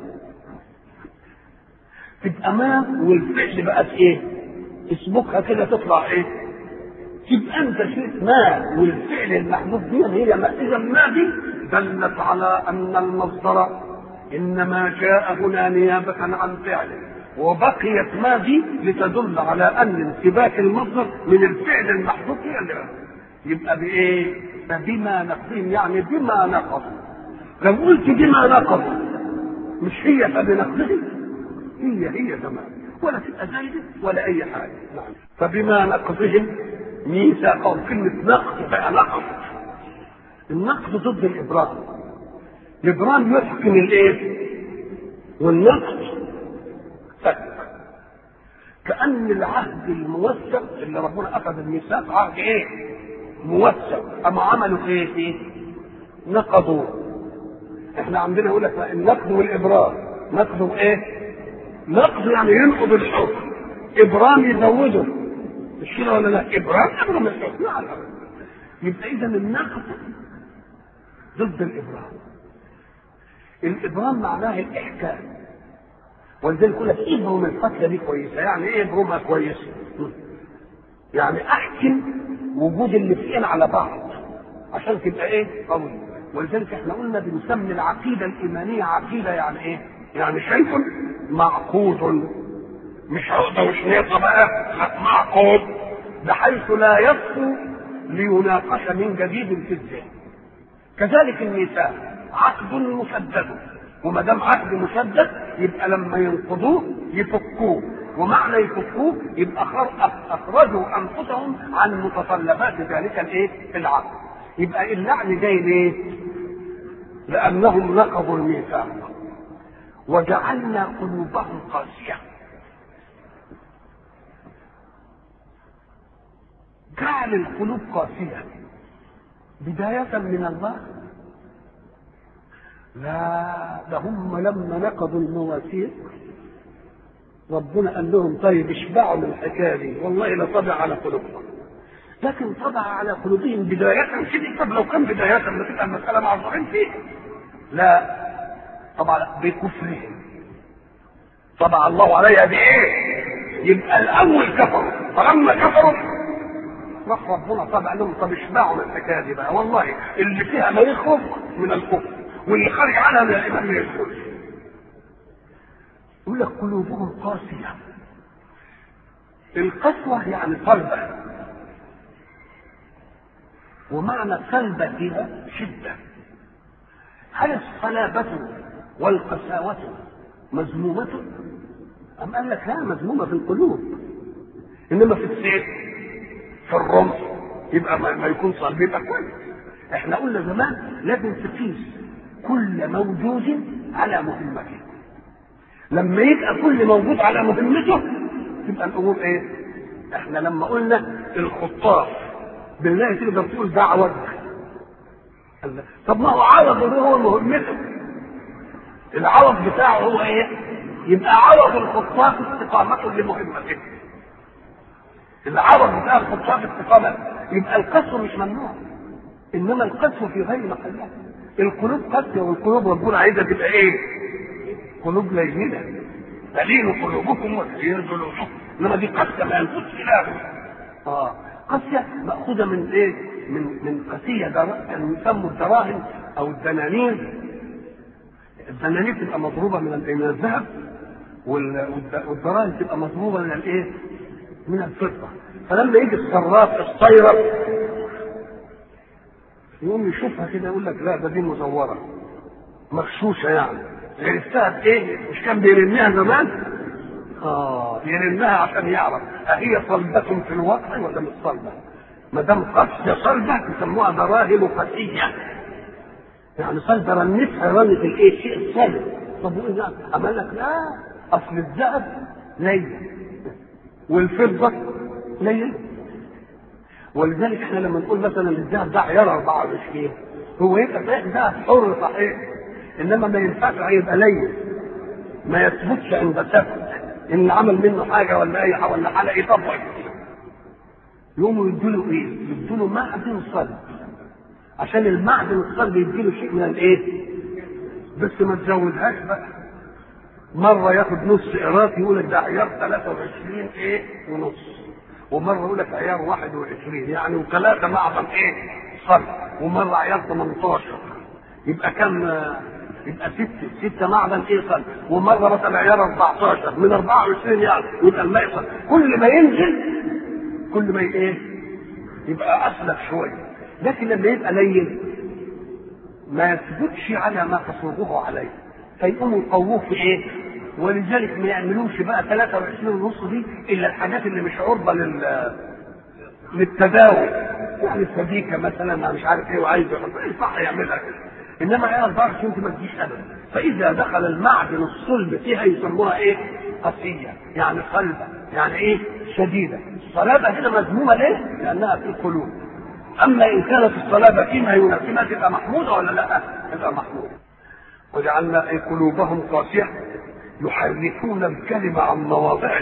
تبقى ما والفعل بقت ايه؟ اسبقها كده تطلع ايه؟ تبقى انت شئت ما والفعل المحذوف دي هي ما. اذا ما دي دلت على ان المصدر انما جاء هنا نيابه عن فعله، وبقيت ما دي لتدل على ان انسباك المصدر من الفعل المحذوف هي اللي يبقى بايه؟ فبما نقضهم يعني بما نقضوا. لو قلت بما نقضوا مش هي فبنقضهم، هي هي تمام، ولا تبقى زايده ولا اي حاجه. نعم. فبما نقضهم ميثاقهم. كلمه نقض بقى نقض. النقض ضد الابراء. الابرام يحكم الايه والنقد فك. كأن العهد الموثق اللي ربنا اخذ الميثاق عهد ايه موثق، اما عملوا ايه فيه نقضوا. احنا عندنا يقول لك النقد والابرام. نقضوا ايه نقض يعني ينقض الحكم، ابرام يزوده، مش كده ولا لا؟ ابرام ابرم الحكم. نعم. يبقى اذا النقد ضد الابرام. الابرام معناه الاحكام، ولذلك يقول لك ابرم الفتله دي كويسه. يعني ايه ابرمها كويسه؟ يعني احكم وجود الاثنين على بعض عشان تبقى ايه قوي. ولذلك احنا قلنا بنسمي العقيده الايمانيه عقيده يعني ايه؟ يعني شيء معقود، مش عقده وشنيطه بقى، معقود بحيث لا يصفو ليناقش من جديد في الذهن. كذلك الميثاق عقد مسدد، وما دام عقد مسدد يبقى لما ينقضوه يفكوه، ومعنى يفكوه يبقى اخرجوا انفسهم عن متطلبات ذلك الايه العقد. يبقى اللعن جاي ليه؟ لانهم نقضوا الميثاق وجعلنا قلوبهم قاسيه. جعل القلوب قاسيه بدايه من الله؟ لا، ده هم لما نقضوا المواثيق ربنا قال لهم طيب اشبعوا من الحكايه دي، والله لطبع على قلوبهم. لكن طبع على قلوبهم بدايه كده. طب لو كان بدايه ما تبقى المساله معذورين فيها. لا، طبعا بكفرهم طبع الله عليها بايه؟ يبقى الاول كفروا، فلما كفروا راح ربنا طبع لهم طب اشبعوا من الحكايه دي بقى، والله اللي فيها ما يخرج من الكفر واللي خارج عنها من الايمان ما يدخلش. يقول لك قلوبهم قاسيه. القسوه يعني صلبه، ومعنى صلبه فيها شده. هل الصلابه والقساوه مذمومه؟ أم قال لك لا، مذمومه في القلوب، انما في السيف في الرمح يبقى ما يكون صلب يبقى كويس. احنا قلنا زمان لازم تقيس كل موجود على مهمته. لما يبقى كل موجود على مهمته تبقى الامور ايه؟ احنا لما قلنا الخطاف بالله تقدر تقول ده عوض. طب ما هو عوض هو مهمته، العوض بتاعه هو ايه؟ يبقى عوض الخطاف استقامته لمهمته. العوض بتاع الخطاف استقامه. يبقى القسوه مش ممنوع، انما القسوه في غير محلها. القلوب قاسيه، والقلوب ربنا عايزها تبقى ايه؟ قلوب لينه. تلين قلوبكم وتلين جلودكم، انما دي قاسيه ما ينفذش فيها. اه قاسيه ماخوذه من ايه؟ من من قاسيه كانوا يسموا الدراهم او الدنانير. الدنانير تبقى مضروبه من الذهب، والدراهم تبقى مضروبه من الايه؟ من الفضه. فلما يجي الصراف الصيرف يقوم يشوفها كده يقول لك لا ده دي مزوره مغشوشه، يعني عرفتها بايه؟ مش كان بيرنها زمان؟ اه بيرنها عشان يعرف اهي صلبه في الوقع ولا مش صلبه. ما دام قاسيه صلبه يسموها دراهم قاسيه، يعني صلبه رنتها رنت الايه؟ الشيء الصلب. طب واذا عمل لك لا، اصل الذهب لين والفضه لين. ولذلك احنا لما نقول مثلا الذهب ده عيار أربعة وعشرين هو يبقى صحيح ذهب حر صحيح، انما ما ينفعش يبقى لين، ما يثبتش عند ثبت ان عمل منه حاجه ولا اي حاجه ولا حاجه يطبق كتير. يقوموا يدوا ايه؟ يدوا معدن صلب، عشان المعدن الصلب يديله شيء من الايه؟ بس ما تزودهاش بقى. مره ياخد نص قراط يقول لك ده عيار ثلاثة وعشرين ايه ونص، ومره يقول لك عيار واحد وعشرين يعني وثلاثه معدن ايه صلب، ومره عيار ثمانية عشر يبقى كم؟ يبقى ستة ستة معدن ايه صلب، ومره مثلا عيار أربعة عشر من أربعة وعشرين يعني يبقى الماء صلب. كل ما ينزل كل ما ايه يبقى اسلك شويه. لكن لما يبقى لين ما يثبتش على ما تصوغه عليه، فيقوموا يقووه في ايه؟ ولذلك ما يعملوش بقى ثلاثة وعشرين ونص دي الا الحاجات اللي مش عرضه لل للتداول، يعني السبيكه مثلا مش عارف ايه وعايز يحط ايه صح يعملها كده. انما هي أربعة انت ما تجيش ابدا. فاذا دخل المعدن الصلب فيها يسموها ايه؟ قسيه، يعني صلبه، يعني ايه؟ شديده. الصلابه هنا مذمومه ليه؟ لانها في القلوب. اما ان كانت الصلابه فيما يناسبها تبقى محموده ولا لا؟ تبقى محموده. وجعلنا في قلوبهم قاسيه يحرفون الكلمه عن مواضعه.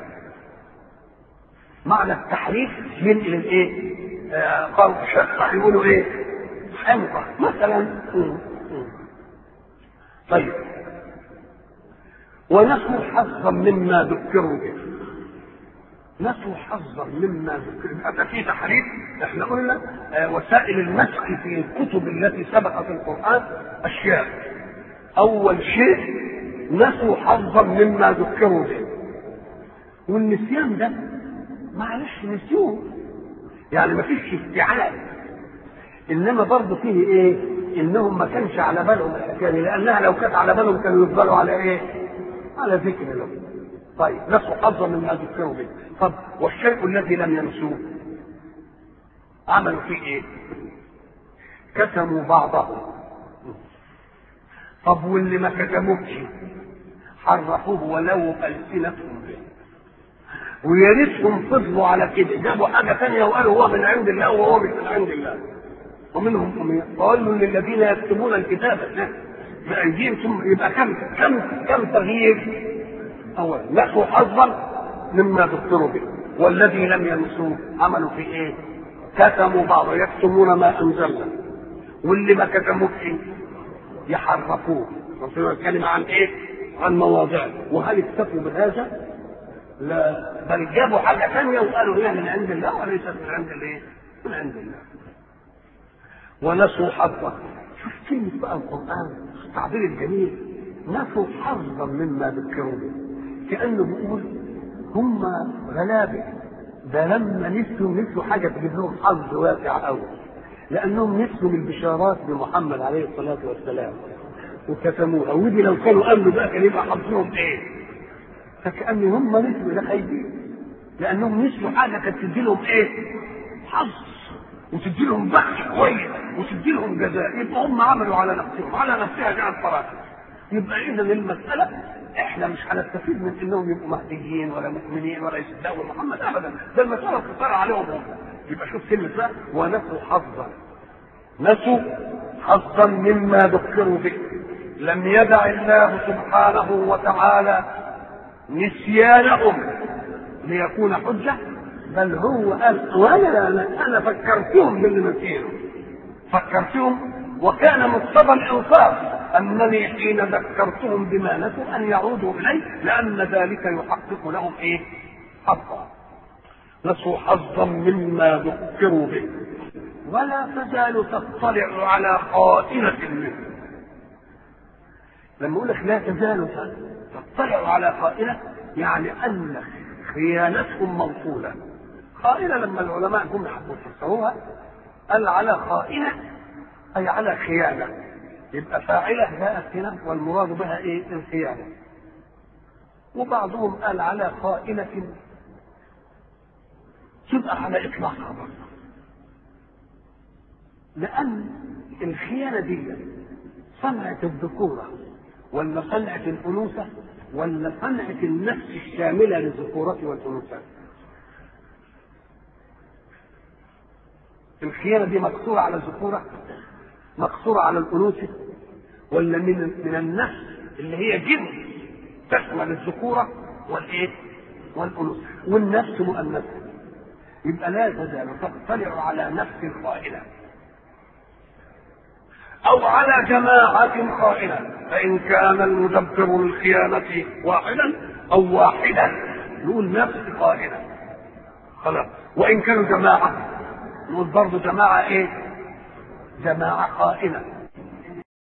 معنى التحريف ينقل الايه؟ آه قالوا شقه يقولوا ايه؟ حمقى مثلا. طيب، ونسوا حظا مما ذكروا به. نسوا حظا مما ذكروا. هذا في تحريف. احنا قلنا آه وسائل المسح في الكتب التي سبقت القرآن اشياء. اول شيء نسوا حظا مما ذكروا به، والنسيان ده معلش نسيوه، يعني ما فيش استيعاب، انما برضه فيه ايه؟ انهم ما كانش على بالهم الحكايه، لانها لو كانت على بالهم كانوا يفضلوا على ايه؟ على ذكر له. طيب، نسوا حظا مما ذكروا به. طب والشيء الذي لم ينسوه عملوا فيه ايه؟ كتموا بعضه. طب واللي ما كتموش حرفوه ولو ألسنتهم به، ويا ريتهم فضلوا على كده، جابوا حاجه ثانيه وقالوا هو من عند الله وهو مش من عند الله. ومنهم أمية وقالوا للذين يكتبون الكتاب بأيديهم ثم يبقى كم كم كم تغيير. أولا نسوا حظا مما ذكروا به، والذي لم ينسوه عملوا في ايه؟ كتموا بعض، يكتمون ما أنزلنا، واللي ما كتموه ايه؟ يحرفوه. ربنا الكلمة عن ايه؟ عن مواضعه. وهل اكتفوا بهذا؟ لا، بل جابوا حاجة ثانية وقالوا هي من عند الله وليست من عند الايه؟ من عند الله. ونسوا حظا. شوف كلمة بقى القرآن التعبير الجميل، نسوا حظا مما ذكروا به، كأنه بيقول هم غلابة، ده لما نسوا نسوا حاجة تجيب لهم حظ واسع قوي، لأنهم نسوا البشارات بمحمد عليه الصلاة والسلام وكتموها، ودي لو كانوا قالوا بقى كان يبقى حظهم ايه؟ فكأن هم نسوا ده خايبين، لأنهم نسوا حاجة كانت تدي لهم ايه؟ حظ، وتدي لهم بخش كويس، وتدي لهم جزاء، يبقى هم عملوا على نفسهم، على نفسها جاءت فراتب. يبقى اذا المسألة احنا مش هنستفيد من انهم يبقوا مهديين ولا مؤمنين ولا يصدقوا محمد ابدا، ده المسألة اقتصار عليهم هم. يبقى شوف كلمة بقى، ونسوا حظا. نسوا حظا مما ذكروا به. لم يدع الله سبحانه وتعالى نسيانهم ليكون حجة، بل هو قال وانا انا, أنا فكرتهم باللي نسيهم، فكرتهم، وكان مقتضى الانصاف انني حين ذكرتهم بما نسوا ان يعودوا اليه، لان ذلك يحقق لهم ايه؟ حظا. نسوا حظا مما ذكروا به ولا تزال تطلع على خائنة منه. لما اقول لك لا تزال تطلع على خائنة، يعني ان خيانتهم موصولة. خائنة لما العلماء جم حبوا يفسروها قال على خائنة اي على خيانة، يبقى فاعلة جاءت هنا والمراد بها ايه؟ الخيانة. وبعضهم قال على خائنة تبقى على اطلاقها برضه، لان الخيانة دي صنعة الذكورة ولا صنعة الانوثة ولا صنعة النفس الشاملة للذكورة والانوثة؟ الخيانة دي مقصورة على الذكورة مقصورة على الانوثة، ولا من من النفس اللي هي جنس تشمل الذكورة والايه؟ والانوثة، والنفس مؤنثة. يبقى لا تزال تطلع على نفس خائنة او على جماعة خائنة، فان كان المدبر للخيانة واحدا او واحدة نقول نفس خائنة خلاص، وان كانوا جماعة نقول برضه جماعة ايه؟ جماعة خائنة.